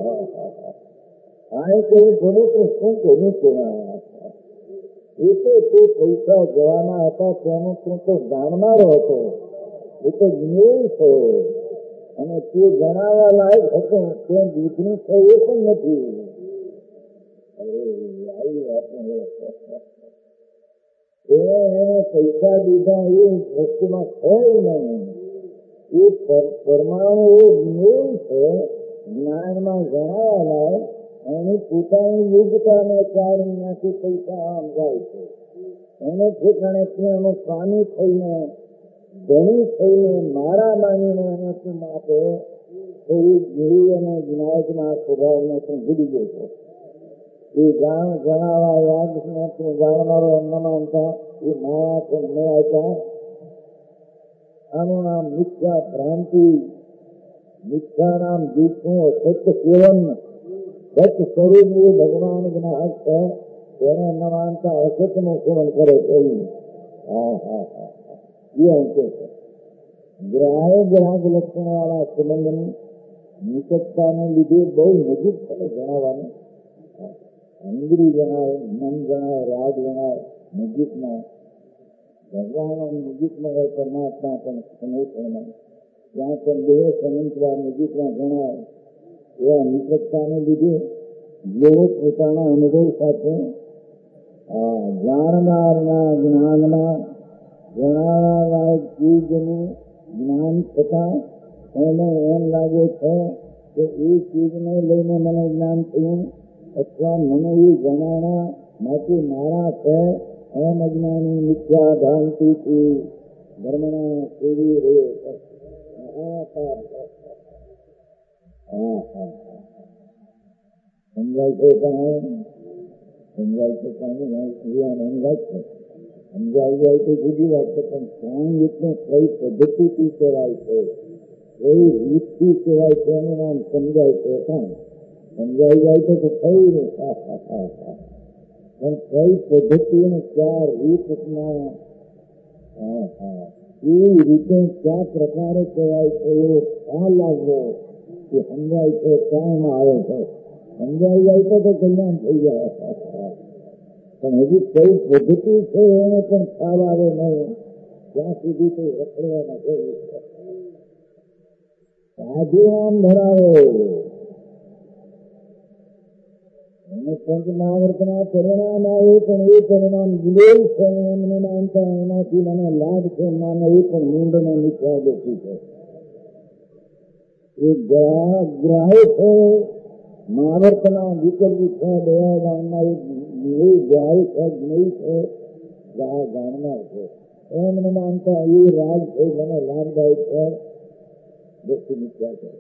હા કોઈ ભલે તો શું કહ્યું છે એ તો તે પૈસા જવાના હતા તેનું તું તો જાણનારો હતો. એ તો જ્ઞેય છે અને તે જણાવવા લાયક હતો તે દૂધની છે એ પણ નથી. આવી વાત એને પૈસા દીધા એ વસ્તુમાં છે નહીં. એ પરમાણુ એ જ્ઞેય છે, જ્ઞાનમાં જણાવવા લાયક. એની પોતાની યોગ્યતાને કારણે ત્યાંથી પૈસા આમ જાય છે. એને ઠેકાણે ત્યાંનો સ્વામી થઈને ધણી થઈને મારા માનીને એને તું આપે તો એ જ્ઞેય અને જ્ઞાયકના સ્વભાવને તું ભૂલી ગયો છે. એ જણાવવા યાદ તું જાણનારો એમ ન માનતા એ માયા છે ન આવતા. આનું નામ મિથ્યા ભ્રાંતિ, મિથ્યા નામ જૂઠું સત્ય સેવન. સત સ્વરૂપ એ ભગવાન જ્ઞાત છે તેને ન માનતા અસતનું સેવન કરે છે. એ અંકે છે ગ્રાહે ગ્રાહક લક્ષણ વાળા સંબંધની નિકટતાને લીધે બહુ નજીક પડે જણાવવાનું. ઇન્દ્રિય જણાય, મન જણાય, રાગ જણાય, નજીકમાં ભગવાન નજીકમાં હોય, પરમાત્મા પણ સમૂહમાં જ્યાં પણ દેહ સંતવાર નજીકમાં જણાય એવા નિકટતાને લીધે જેઓ પોતાના અનુભવ સાથે જાણનારના જ્ઞાનમાં જણાવવા ચીજનું જ્ઞાન થતા એને એમ લાગે છે કે એ ચીજને લઈને મને જ્ઞાન થયું અથવા મને એ જણાણા માટે મારા છે એમ અજ્ઞાની મિથ્યા ભ્રાંતિથી ધર્મના સેવી રહે. સમજાય છે પણ સમજાય છે સમજાય છે સમજાઈ જાય તો જુદી વાત છે, પણ જ્ઞાન એટલે કઈ પદ્ધતિથી કહેવાય છે, કઈ રીતથી કહેવાય છે એનું નામ સમજાય છે. પણ સમજાઈ જાય તો થઈ ને પણ કઈ પદ્ધતિ અને ક્યાં રીતના કેવી રીતે કયા પ્રકારે કહેવાય છે એવો ખ્યાલ લાગવો કે સમજાય છે કામ આવે છે. સમજાઈ જાય તો કલ્યાણ થઈ જાય, પણ હજી કઈ પદ્ધતિ છે એને પણ ખ્યાલ આવે નહીં ત્યાં સુધી તો રખડવાના છે. સાધુ નામ ધરાવે એને પંચમહાવર્તના પરિણામ આવે પણ એ પરિણામ વિલેલ છે એમને માનતા એનાથી મને લાભ છે માને એ પણ મૂંડને નીચા બેઠી છે. એ ગ્રાહ્ય છે મહાવર્તના વિકલ્પ છે દયાદાનના એ ગ્રાહ્ય છે જ્ઞેય છે જાણનાર છે એમને માનતા એ રાગ છે મને લાભદાયક છે વ્યક્તિ નીચા છે.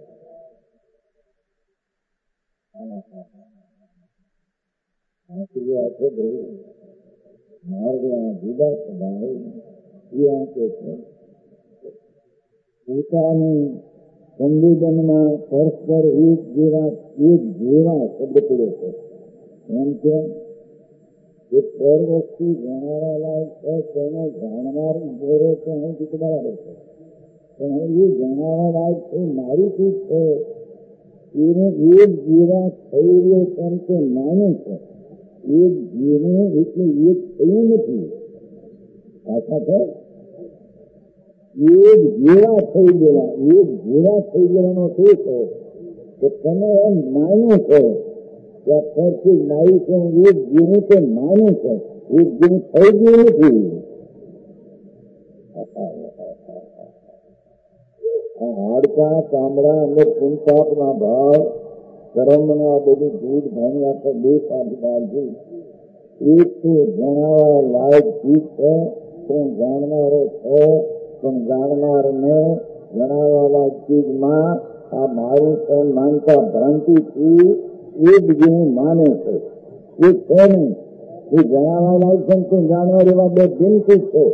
પોતાની સંવેદનમાં પરસ્પર એક જેવા શબ્દ પડ્યો છે. એમ કે પર વસ્તુ જાણવા લાયક છે તેને જાણનાર ઉભો તો હું બરાબર છે, પણ એ જાણવા લાયક છે મારી ચીજ છે એને એક જેવા થઈ રહ્યો તેમ કે માને છે. એક જીવને એટલે એક થયું નથી, પાછા છે એક જેવા થઈ ગયેલા. એક જેવા થઈ ગયેલાનો શું છે કે તમે એમ માન્યું છે કે ફરથી લાવી છે એક જેવું તે માન્યું છે, એક જેવું થઈ ગયું નથી. હાડકા ચામડા અને પુંસાપના ભાવ કર્મના બધું દૂધ ભાણી આપણે બે પાછી એક તો જણાવવા લાયક ચીજ છે પણ જાણનારો છે, પણ જાણનારને જણાવવા લાયક ચીજમાં આ મારું છે માનતા ભ્રાંતિથી એક જેવું માને છે. એ છે નહીં, એ જણાવવા લાયક છે પણ જાણવા એવા બે ભિન્નથી છે.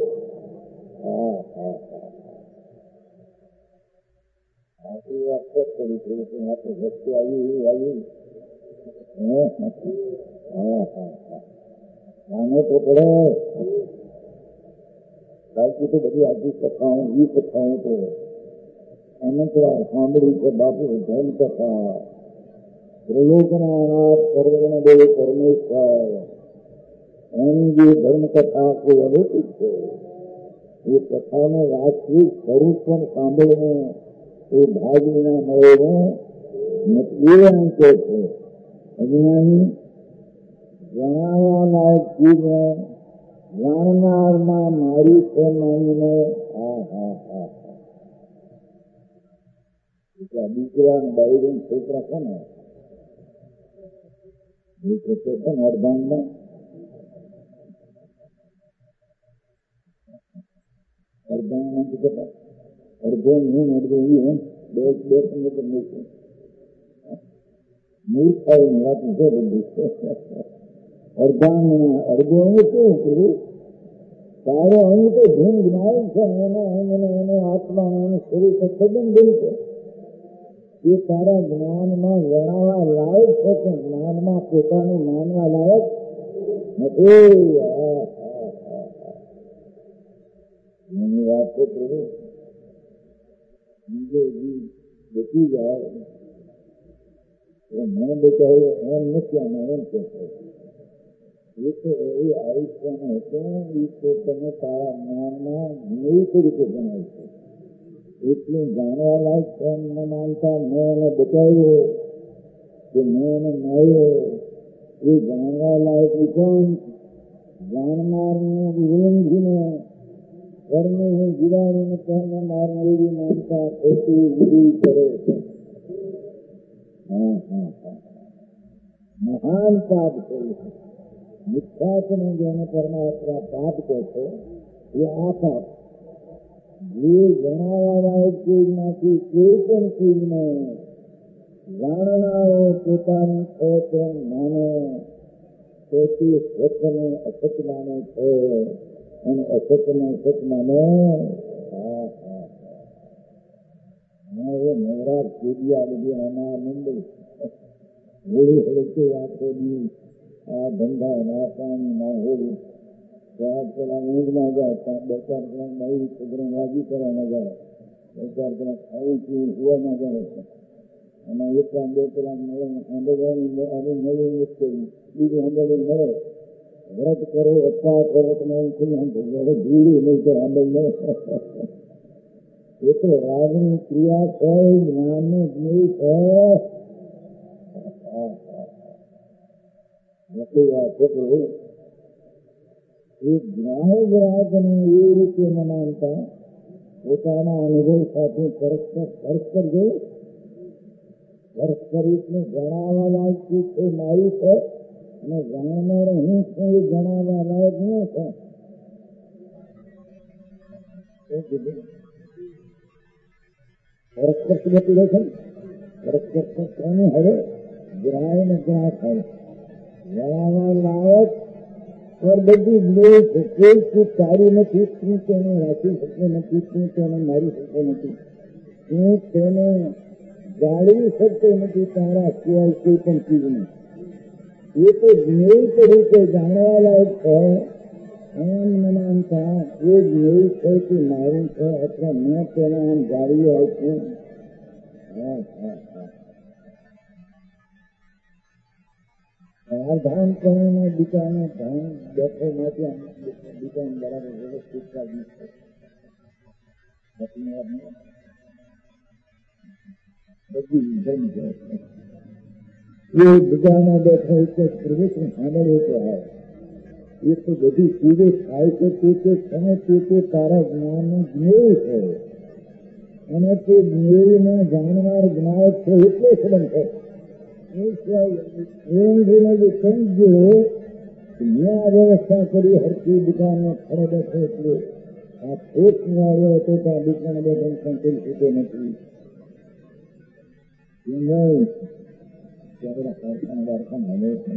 વસ્તુ આવી આને તો પડે બાકી તો બધી આજી કથાઓ ઈ કથાઓ તો એને તો સાંભળી છે બાપુ ધન કથા ત્રિલોકના સર્વગણ દેવ પરમેશ્વર એની જે ધર્મ કથા કોઈ અલૌકિક છે. એ કથાનો વાસ્તવિક સ્વરૂપ પણ સાંભળવું એ ભાગીના મળે એ અંકે છે. અજ્ઞાની જણાવવા લાયક ચીજને જાણનારમાં મારી છે માનીને દીકરા બાઈડન છોકરા છે ને એ છોકરો છે ને અર્ધાંગમાં અર્ધાંગમાં અડધો હું અડધો એમ બે સંગઠન મૂકું મૂર્ખાઈ વાત છે બધી. અર્ધાંગમાં અડધો અંગ શું કરું તારો અંગ તો ધૂમ જ્ઞાન છે એનો અંગ એનો આત્મા એનું શરીર તો સંબંધ છે. એ તારા જ્ઞાનમાં જણાવવા લાયક છે કે જ્ઞાનમાં પોતાનું માનવા લાયક નથી. એની વાત તો કરો બીજો બચી જાય મેં બચાવ્યો એમ નથી આમાં એમ કે એ તો એવી આયુષ્યનો હતો એ તો તમે તારા જ્ઞાનમાં એવી તરીકે જણાય છે. એટલું જાણવા લાયક એમ ન માનતા મેં એને બચાવ્યો કે મેં એને માર્યો એ જાણવા લાયક કોણ? જાણનારને વિરંગીને ઘરને જીવાડીને તેને મારનારી માનતા ખોટી વિધિ કરે છે. મહાન પાપ કર્યું છે. મિથ્યાત્વને જેને પરમાત્મા પાપ કહે છે એ આ પાપ. જે જણાવવા લાયક ચીજમાંથી કોઈ પણ ચીજને જાણનારો પોતાની છે તેમ માને તેથી સત્યને અસત માને છે અને અસતને સત માને. નવરાત પૂજ્યા બધી આમાં મુંબઈ હોળી હળકે આખો દી આ ધંધા નાસાની ના હોળી ત્યાં પેલા ઊંઘમાં જાય ત્યાં 2-4 કલાક નવી છોકરો વાગી કરવાના જાય 2-4 કલાક ખાવું પીવું સુવામાં જાય અને 1-2 કલાક મળે સાંભળવાની આવી નવી મુશ્કેલી બીજું સાંભળવું મળે. વ્રત કરો અપા કરો તમે હવે ભીડી નહીં તો સાંભળ મળે. એ તો રાગની ક્રિયા છે જ્ઞાનનું જ્ઞેય છે. એ જ્ઞાન ગ્રાહકને એ રીતે ન માનતા પોતાના અનુભવ સાથે સ્પર્શ કરજો. સ્પર્શ કરીને જણાવવા લાયક છે મારી છે અને જાણનાર હું છું એ જણાવવા લાયક નહીં છે. પરસ્પર બતી રહે છે. પરસ્પર કોને હવે ગ્રાહ્ય ને ગ્રાહક હોય જણાવવા લાયક પર બધી જ્ઞેય છે. કોઈ ચીજ સારી નથી તું તેને રાખી શકતો નથી તું તેને મારી શકતો નથી તું તેને જાળવી શકતો નથી તારા સિવાય કોઈ પણ ચીજને. એ તો જ્ઞેય તરીકે જાણવા લાયક છે એમ ન માનતા એ જ્ઞેય છે કે મારું છે અથવા મેં તેને આમ જાળવી આપ્યું. ધામ કરીને દુકાને ધામ બેઠો નથી દુકાન બરાબર વ્યવસ્થિત ચાલી છે. બધી જમી જાય એ દુકાને બેઠો એટલે પ્રવેશ સાંભળે તો આવે એ તો બધી ચીજો થાય છે તે તમે તે તારા જ્ઞાનનું જ્ઞેય છે અને તે જ્ઞેયને જાણનાર જ્ઞાયક છે એટલે સંબંધ છે. સમજો મેં આ વ્યવસ્થા કરી હરકી દુકાનને ખડે બેઠો એટલે આ ખોટ આવ્યો હતો તો આ દુકાને બેઠો કરી શકે નથી. બધા કારખાના વારખાના હવે છે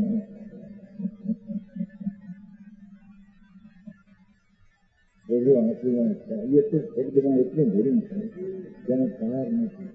બધું આપી એ તો શબ્દમાં એટલું ભર્યું છે જેને કાર નથી.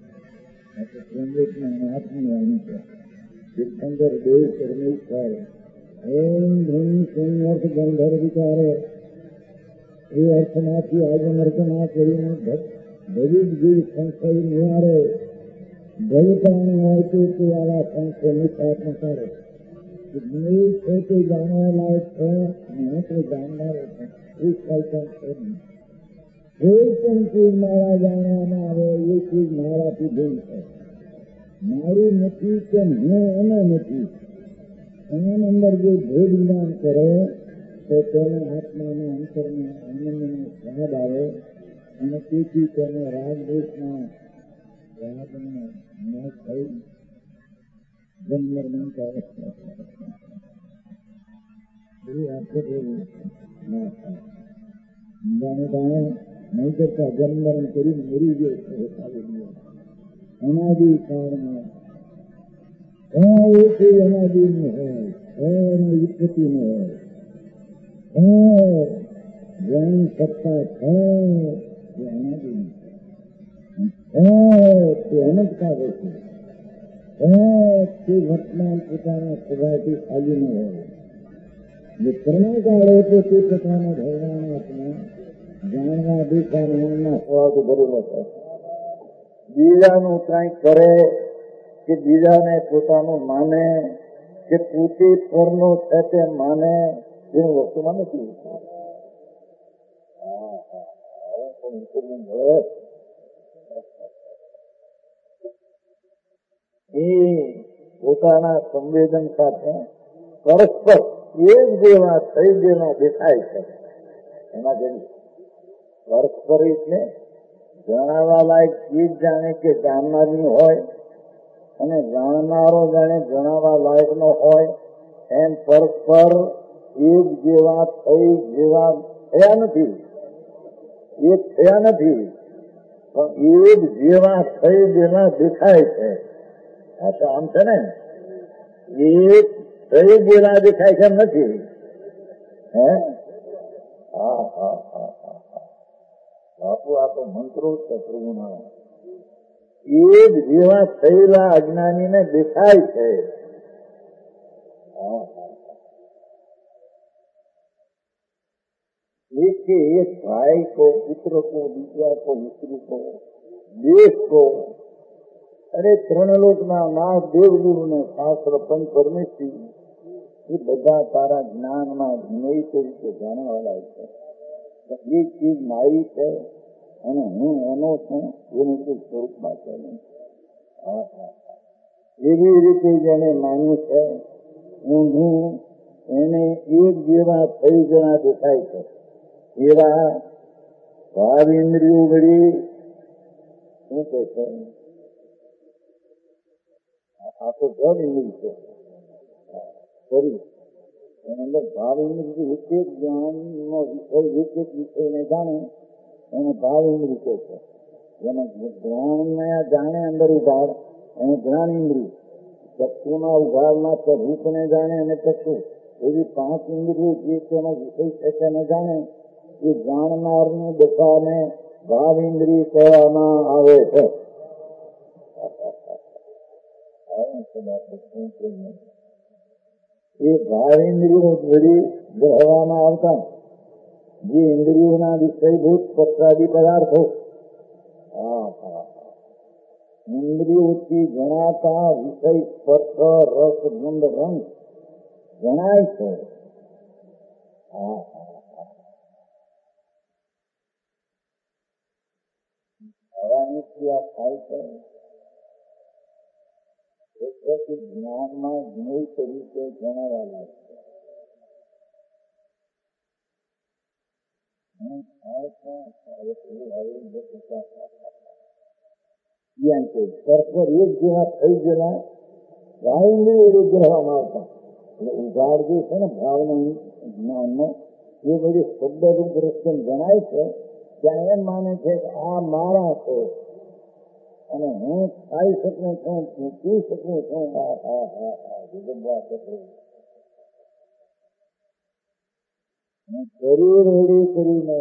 હાથની વાણી છે તીર્થંકર દેવ પરમેશ્વર એમ ધ્વનિ સ્વયં અર્થ ગંધર વિચારે એ અર્થમાંથી આજે નર્કના કરીને બધી જ જીવ સંશય નિહારે ભયકાને હોય તો તે આવા સંશય નિપાત ન કરે. જ્ઞેય છે તે જાણવા લાયક છે અને હું તો જાણનારો છું એ કઈ પણ છે નહીં. કોઈ પણ ચીજ મારા જાણવામાં આવે એ ચીજ મારાથી ભૂલ છે. મારું નથી કે હું એને નથી એની અંદર જે ભેદ જ્ઞાન કરે તો તેને આત્માના અંતરમાં આનંદનો સ્વાદ આવે અને તેથી તેને રાગદ્વેષના રાગનો નાશ થઈ જન્મર કરે એ આપણે ના થાય નહીં કરતા જન્મરણ કરીને મરી ગયો અનાદિ કાળમાં અનાદિ નો હોય એની વિપત્તિ નો હોય જ્ઞાન સત્તા છે એ અનાદિ અનંત કાઢે છે વર્તમાન પોતાના સ્વભાવથી ખાલી ન હોય. જે કર્મ કાઢે તો તે પોતાના ભગવાન આત્મા જાણવા અધિકારના સ્વભાવથી ભરેલો છે. બીજાનું કંઈક કરે કે બીજાને પોતાનું માને કે પોતે પરનું છે તે માને એની વસ્તુમાં નથી. એ પોતાના સંવેદન સાથે પરસ્પર એક જેવા થઈ જેવા દેખાય છે. એમાં જેવી પરસ્પર એટલે જણાવવા લાયક ચીજ જાણે કે જાણનારની હોય અને જાણનારો જાણે જણાવવા લાયક નો હોય એમ પરસ્પર એક જેવા થઈ જેવા થયા નથી. એક થયા નથી પણ એક જેવા થઈ જેવા દેખાય છે. આ તો આમ છે ને, એક થઈ જેવા દેખાય છે એમ નથી. હે હા હા હા હા બાપુ આ તો મંત્રો છે પ્રભુના. એક જેવા થયેલા અજ્ઞાનીને દેખાય છે. एक के एक भाई को, पुत्र को, विद्या को, मित्र को, देश को, अरे ત્રણલોકના નાથ દેવગુરુ ને શાસ્ત્ર પંચ પરમેશ્વરી એ બધા તારા જ્ઞાનમાં જ્ઞેય તરીકે જાણવાળા છે. એ ચીજ મારી છે અને હું એનો છું એનું કોઈ સ્વરૂપમાં છે નહીં. એવી રીતે જેને માન્યું છે હું એને એક જેવા થઈ જણા દેખાય છે. એવા ભાવ ઇન્દ્રિયો વળી શું કે છે? આ તો જળ ઇન્દ્રિય છે. ફરી એની અંદર ભાવ ઇન્દ્રિય એક એક જ્ઞાનનો વિષય એક એક વિષયને જાણે એને ભાવ ઇન્દ્રિય કહે છે. જેને જ્ઞાનને જાણે અંદર ઉઘાડ એને જ્ઞાન ઇન્દ્રિય. ચક્ષુના ઉઘાડમાં રૂપને જાણે અને ચક્ષુ એવી 5 ઇન્દ્રિયો જે તેનો વિષય છે તેને જાણે એ જાણનારની દશાને ભાવ ઇન્દ્રિય કહેવામાં આવે છે. એ ભાવ ઇન્દ્રિયો વળી ગ્રહવામાં આવતા જે ઇન્દ્રિયોના વિષયભૂત પક્ષાદી પદાર્થો ઇન્દ્રિયોથી જણાતા વિષય સ્પર્શ રસ ગંધ રંગ જણાય છે. હવાની ક્રિયા થાય છે એટલે જ્ઞાનમાં જ્ઞેય તરીકે જણાવવા લાગશે. પરસ્પર એક જેવા થઈ ગયેલા ભાવેન્દ્રિયો ગ્રહવામાં આવતા. એટલે ઉઘાડ જે છે ને ભાવના જ્ઞાનનો એ બધી શબ્દરૂપ રસ્તે જણાય છે. ત્યાં એમ માને છે કે આ મારા છે અને હું ખાઈ શકું છું, હું પી શકું છું. શરીર રેડી કરીને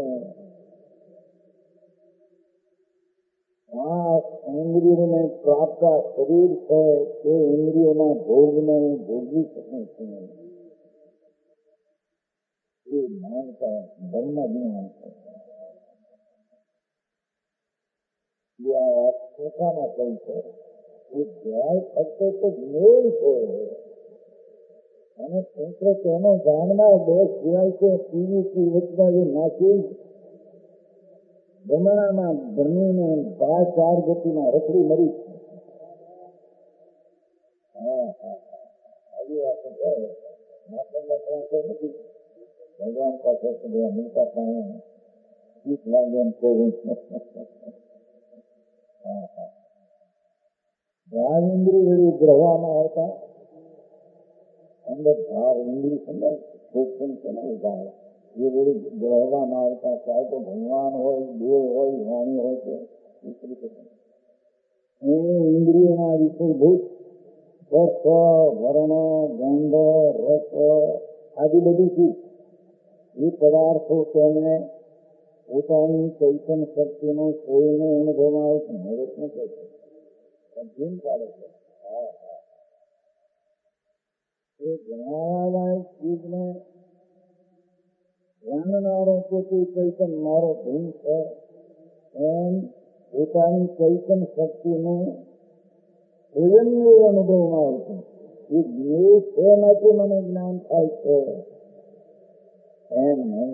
આ ઇન્દ્રિયોને પ્રાપ્ત શરીર છે તે ઇન્દ્રિયોના ભોગને હું ભોગવી શકું છું. એ માનતા બ્રહ્મ જ્ઞાન છે. આ વાત પોતાના કઈ છે એ ધ્યાન ફક્ત તો જ્ઞેય છે અને પુત્ર તેનો જાણનાર દોષ સિવાય છે. પીવી વચમાં જે નાખી બ્રહ્મણામાં ભરણીને 4 ગતિમાં રખડી મરી છે. આવી વાત નથી. ભગવાન પાસે મિલતા પણ શીખ લાગે એમ કહેવું. ભાવ ઇન્દ્રિય વળી ગ્રહવામાં આવતા અંદર ભાવ ઇન્દ્રિય સમજાય સૂક્ષ્મ છે ને ભાવ એ વળી ગ્રહવામાં આવતા ચાહે તો ભગવાન હોય, દેવ હોય, વાણી હોય છે એ ઇન્દ્રિયોના વિષયભૂત સ્પર્શ વર્ણ ગંધ રસ આદિ બધી ચીજ એ પદાર્થો તેમને પોતાની ચૈતન શક્તિનો કોઈને અનુભવમાં આવતો હવે શું કહે છે જીમ પાડે છે. એ જણાવવાલાયક ચીજને જાણનારો પોતે ચૈતન મારો ભીમ છે એમ પોતાની ચૈતન શક્તિનું સ્વયંનું અનુભવમાં આવતું એ જ્ઞેય છે માટે મને જ્ઞાન થાય છે એમ નહીં.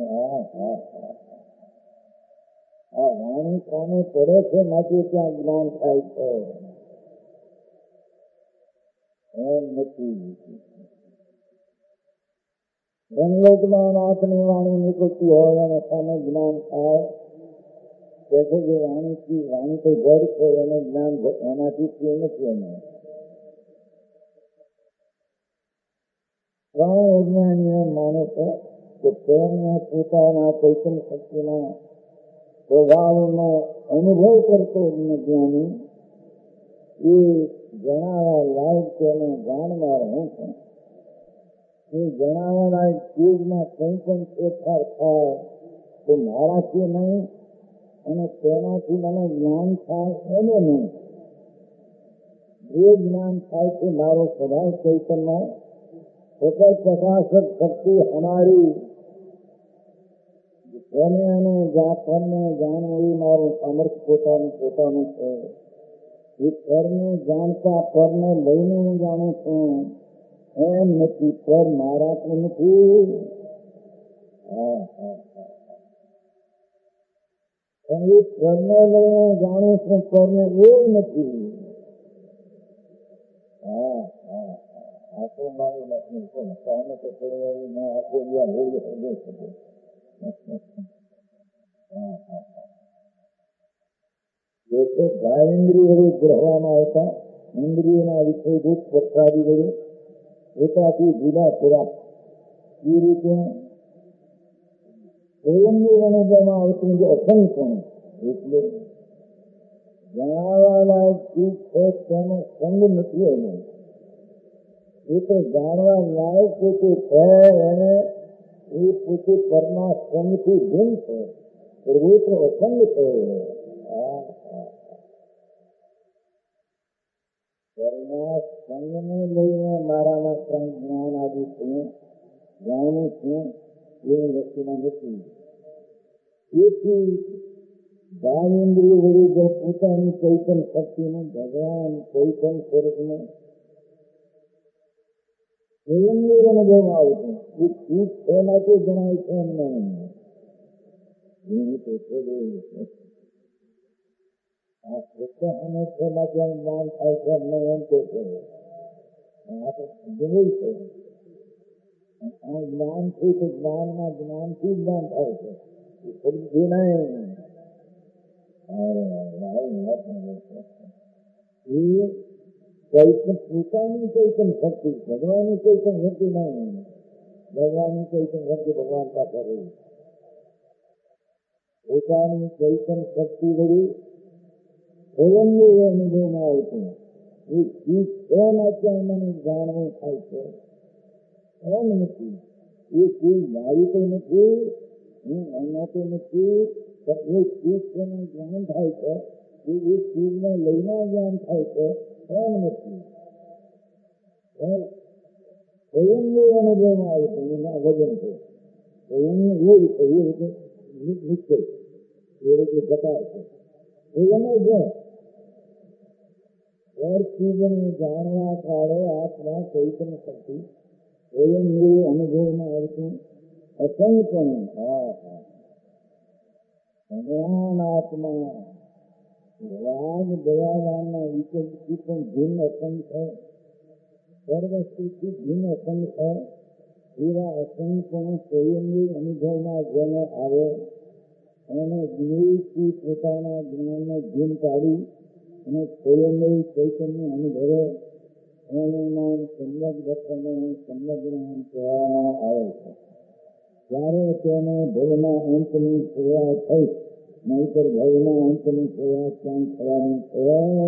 આ વાણી કામે પડે છે માટે ત્યાં જ્ઞાન થાય છે એમ નથી. બ્રહ્મલોકમાં નાથની વાણી નીકળતી હોય અને સામે જ્ઞાન થાય કે જે વાણી તો ઘર છે એને જ્ઞાન એનાથી થયું નથી. એને ત્રણ અજ્ઞાનીઓ માને છે કે તેમને પોતાના ચૈતન્ય શક્તિના સ્વભાવનો અનુભવ કરતો જ્ઞાની એ જણાવવા લાયક તેને જાણનાર હું છું. એ જણાવવા લાયક ચીજમાં કંઈ પણ ફેરફાર થાય તો મારાથી નહીં અને તેનાથી મને જ્ઞાન થાય એને નહીં. જે જ્ઞાન થાય તે મારો સ્વભાવ ચૈતન્ય સતત પ્રકાશક શક્તિ અમારી તેને અને જાતને જાણવું એ મારું સામર્થ્ય પોતાનું છે. એ પરને જાણતા પરને લઈને હું જાણું છું એમ નથી. પર મારા તો નથી. એ પરને લઈને જાણું છું પરને એ નથી. આખું મારું લખ્યું છે સામે તો થોડી મેં આખું જ્યાં હોઈ શકે. ગાયેન્દ્રિય વડે ગ્રહવામાં આવતા ઇન્દ્રિયોના વિષયભૂત પ્રસાદી વડે પોતાથી જુદા થોડા એ રીતે સ્વયંની અનુભવમાં આવતું જે અસંખ્ય એટલે જણાવવા લાયક ચીજ છે તેનો સંગ નથી. એને એ તો જાણવા લાયક પોતે છે એને એ પોતે પરના સંગથી ભિન્ન છે. પ્રભુ તો અસંગ છે. પરના સંગને લઈને મારામાં કંઈ જ્ઞાન આવ્યું છે જાણું છું એવું વસ્તુમાં નથી. તેથી જ્ઞાનેન્દ્રિય વડે પોતાની ચૈતન શક્તિનું ભગવાન ચૈતન સ્વરૂપનું સ્વયંનું અનુભવ આવતું એ ચીજ છે માટે જણાય છે એમ નહીં. આ સત્ય અને છે માટે જ્ઞાન થાય છે એમ નહીં એમ કે છે. આ તો જરૂર છે. આ જ્ઞાન છે તો જ્ઞાનમાં જ્ઞાનથી જ્ઞાન થાય છે. એ ખરીદી નહીં. પોતાની ચૈતન શક્તિ ભગવાનની ચૈતન શક્તિ નહીં. ભગવાનની ચૈતન શક્તિ ભગવાન પાસે રહી. પોતાની ચૈતન શક્તિ વળી સ્વયંનું અનુભવમાં આવતું એ ચીજ છે માટે મને જાણવું થાય છે એમ નથી. એ ચીજ મારી તો નથી, હું એના તો નથી. એ ચીજ તેને જ્ઞાન થાય છે એ ચીજને લઈને જ્ઞાન થાય છે એમ નથી. સ્વયંનું અનુભવમાં આવતું એના વજન છે. સ્વયંનું એ રીતે નિશ્ચય એ રીતે ઘટાય છે. સ્વયં જ ચીજને જાણવા કાળે આત્મા ચૈતન્ય શક્તિ સ્વયંનું અનુભવમાં આવતું અસંખ્ય ભગવાન આત્મા રાગ દયાવાનના વિચલથી પણ ભિન્ન અસંખ્ય સર્વસ્તુથી ભિન્ન અસંખ્ય એવા અસંખ્યનું સ્વયંનું અનુભવમાં જેને આવે એને જ્ઞેયથી પોતાના જ્ઞાનને ભીન કાઢી અને સ્વયંનું ચૈતન્ય અનુભવે એનું નામ સમ્યક દર્શન સમ્યક જ્ઞાન કહેવામાં આવે છે. ત્યારે તેને ભવના અંતની સેવા થઈ, નહીતર ભવના અંતની સેવા ક્યાં થવાની છે.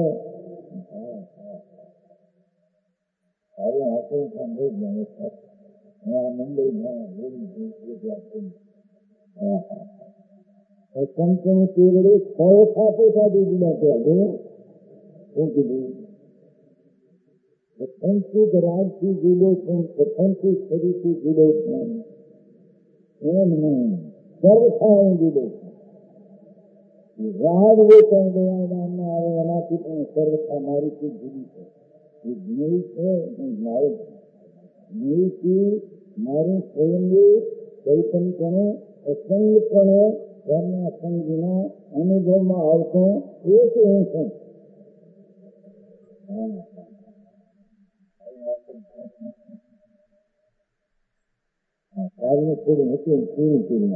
હવે આપણે સાંભળી ગમે છે મુંબઈમાં સંતોને કેવડે સ્થળ સાથે સાથે જુદા થયા. શું કીધું? પ્રપંચિક રાજથી જુદો છું, પ્રપંચિક શરીરથી જુદો છું, એમ નહીં, સર્વથા હું જુદો છું. રાગ વેચાણ દયાદાનમાં આવે એનાથી પણ સર્વથા મારીથી જુદી છે. એ જ્ઞેય છે, હું મારું જ્ઞેયથી મારું સ્વયંભૂ ચૈતન્યપણે અસંગપણે એમના સંગીના અનુભવમાં આવતો એ જ હું છું. કાર્ય થોડું હતું પૂરું પૂરું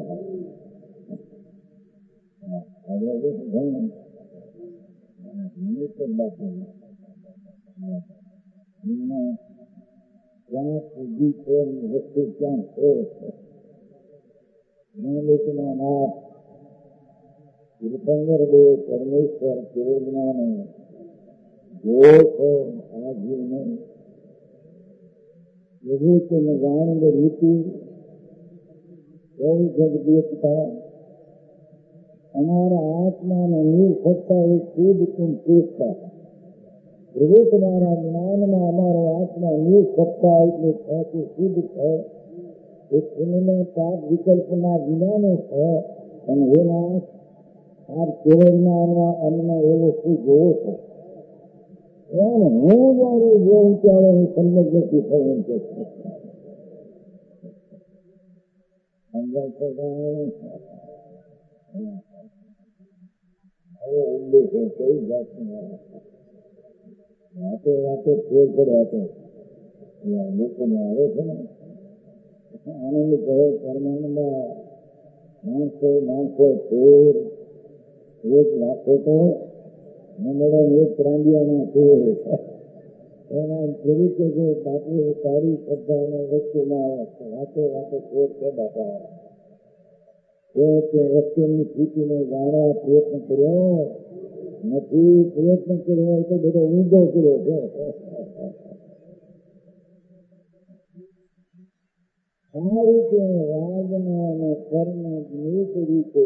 ક્યાં સુધી છે વસ્તુ ક્યાં છે. લોકોના નાથ તીર્થંકર દેવ પરમેશ્વર કેવળનાને જો છે આ જીવને વિવેચન જાણેલ રીતિ એવી જગદીશતા અમારા આત્માને નિર્સત્તા એ શુદ્ધ ચેતતા. વિવેક મારા જ્ઞાનમાં અમારો આત્મા નિર્સત્તા એટલે સાચું શુદ્ધ છે. એ પુણ્યના પાપ વિકલ્પના જ્ઞાનો છે. અને એના આ કેવળના અમને એવો શું જોવો છે. એમ હું જયારે જોઉં ત્યારે હું સંલગ્ન નથી થયું છે. હવે ઉલ્લેખ કઈ જાતની વાતે વાતે ફેર પડ્યા છે લોકોને આવે છે ને. આનંદ કહે પરમાનંદા માણસો ફેર એક લાખો તો મેડમ એક ત્રાંડિયાના ફેર એના ખેડૂત કે બાપુ સારી શ્રદ્ધાને વસ્તુમાં વાતે વાતે ફેર છે બાપા. વસ્તુની સ્થિતિને જાણવા પ્રયત્ન કર્યો નથી. પ્રયત્ન કર્યો હોય તો બધો ઊંધો કર્યો છે. આ રીતે રાજના અને કર્મ નીત રીતે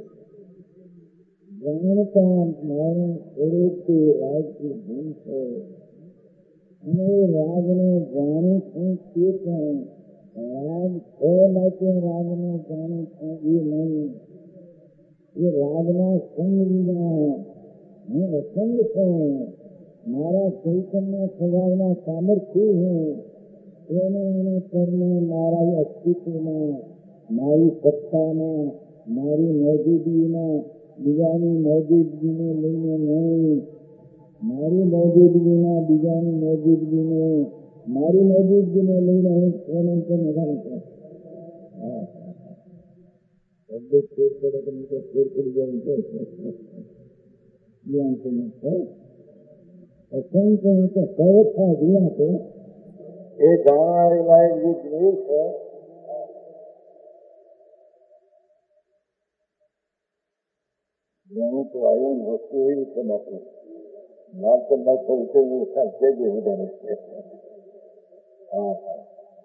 જાણતા મારું સ્વરૂપથી રાજથી ભૂલ છે. અને રાજને જાણું છું તે પણ રાગ છે માટે રાજને જાણું છું એ નહીં. એ રાજના સંગ વિના હું અસંગ છું. મારા ચૈતન્ય સ્વભાવના સામર્થ્ય હું એને કર્મ મારા અસ્તિત્વમાં મારી સત્તામાં મારી મોજૂદગીમાં બીજાની મોજૂદગીને લઈને નહીં. મારી મોજૂદગીના બીજાની મોજૂદગીને મારી મોજૂદગીને લઈને હું સ્વયં નિધાન છું. ફેર પડે તો ફેર પડી જાય છે. અસંખ્ય તો સર્વથા જીવા છે. એ જાણવારી લાયક જે જ્ઞેય છે જાણું તો આવ્યું વસ્તુ એવી છે બાપુ. નામ તો ના થયું છે એવું છે જે વધારે છે. હા હા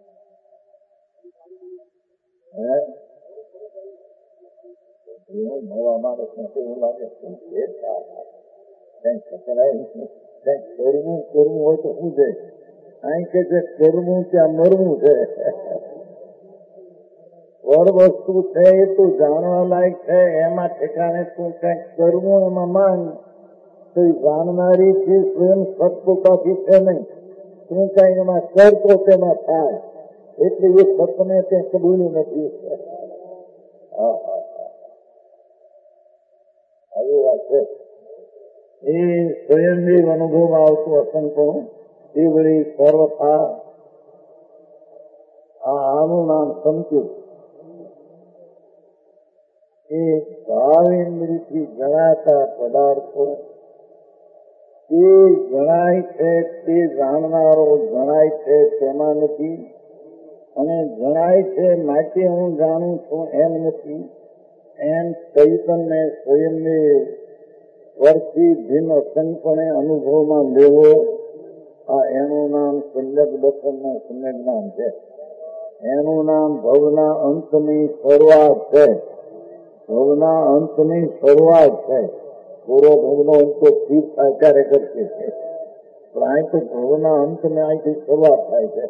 એવું મળવા માણસ નથી એવું લાગે છે. કઈક કરવું હોય તો શું છે. અહીં કે જે કરવું ત્યાં મરવું છે. પર વસ્તુ છે એ તું જાણવા લાયક છે. એમાં ઠેકાણે તું કઈક કરવું એમાં માંગ તો જાણનારી છે સ્વયં સત્પોતાથી છે નહીં. તું કઈ એમાં કરતો તેમાં થાય એટલે એ સત્યને ત્યાં કબૂલ્યું નથી. આવી વાત છે. એ સ્વયંદેવ અનુભવમાં આવતું અસંખ્ય એ વળી સર્વથા આનું નામ સંકેત. એ ભાવેન્દ્રથી જણાતા પદાર્થો તે જણાય છે તે જાણનારો જણાય છે તેમાં નથી. અને જણાય છે માટે હું જાણું છું એમ નથી. એમ ચૈતન્ય સ્વયંને વર્ષથી ભિન્ન અસંગપણે અનુભવમાં લેવો આ એનું નામ સમ્યક દર્શનનું સમ્યક જ્ઞાન છે. એનું નામ ભવના અંતની શરૂઆત છે. ભવના અંતની શરૂઆત છે. પૂરો ભવનો અંત તો સ્થિર થાય ત્યારે કરશે છે, પણ અહીં તો ભવના અંતને અહીંથી શરૂઆત થાય છે.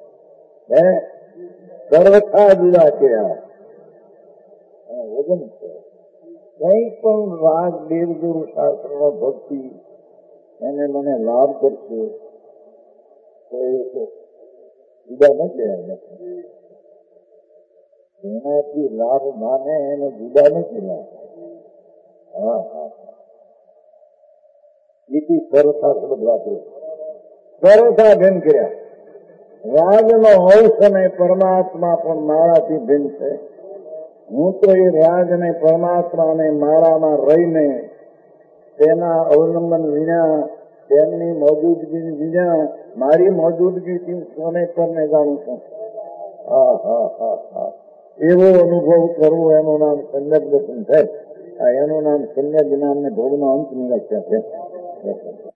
સર્વથા જુદા છે આ વજન છે. કઈ પણ રાગ દેવગુરુ શાસ્ત્રનો ભક્તિ એને મને લાભ કરશે તો એ તો જુદા નથી. એનાથી લાભ માને એને જુદા નથી લાભ. હા હા એથી સર્વથા શબ્દ વાપર્યો. સર્વથા ભિન્ન કર્યા. રાગનો અંશ અને પરમાત્મા પણ મારાથી ભિન્ન છે. હું તો એ રાગ અને પરમાત્માને મારામાં રહીને તેના અવલંબન વિના, તેમની મોજૂદગી વિના મારી મોજૂદગીથી સોને પરને જાણું છું. હા હા હા હા એવો અનુભવ કરવો એનું નામ સમ્યક દર્શન છે. એનું નામ સમ્યક જ્ઞાન ને ભોગનો અંત ની વ્યાખ્યા છે.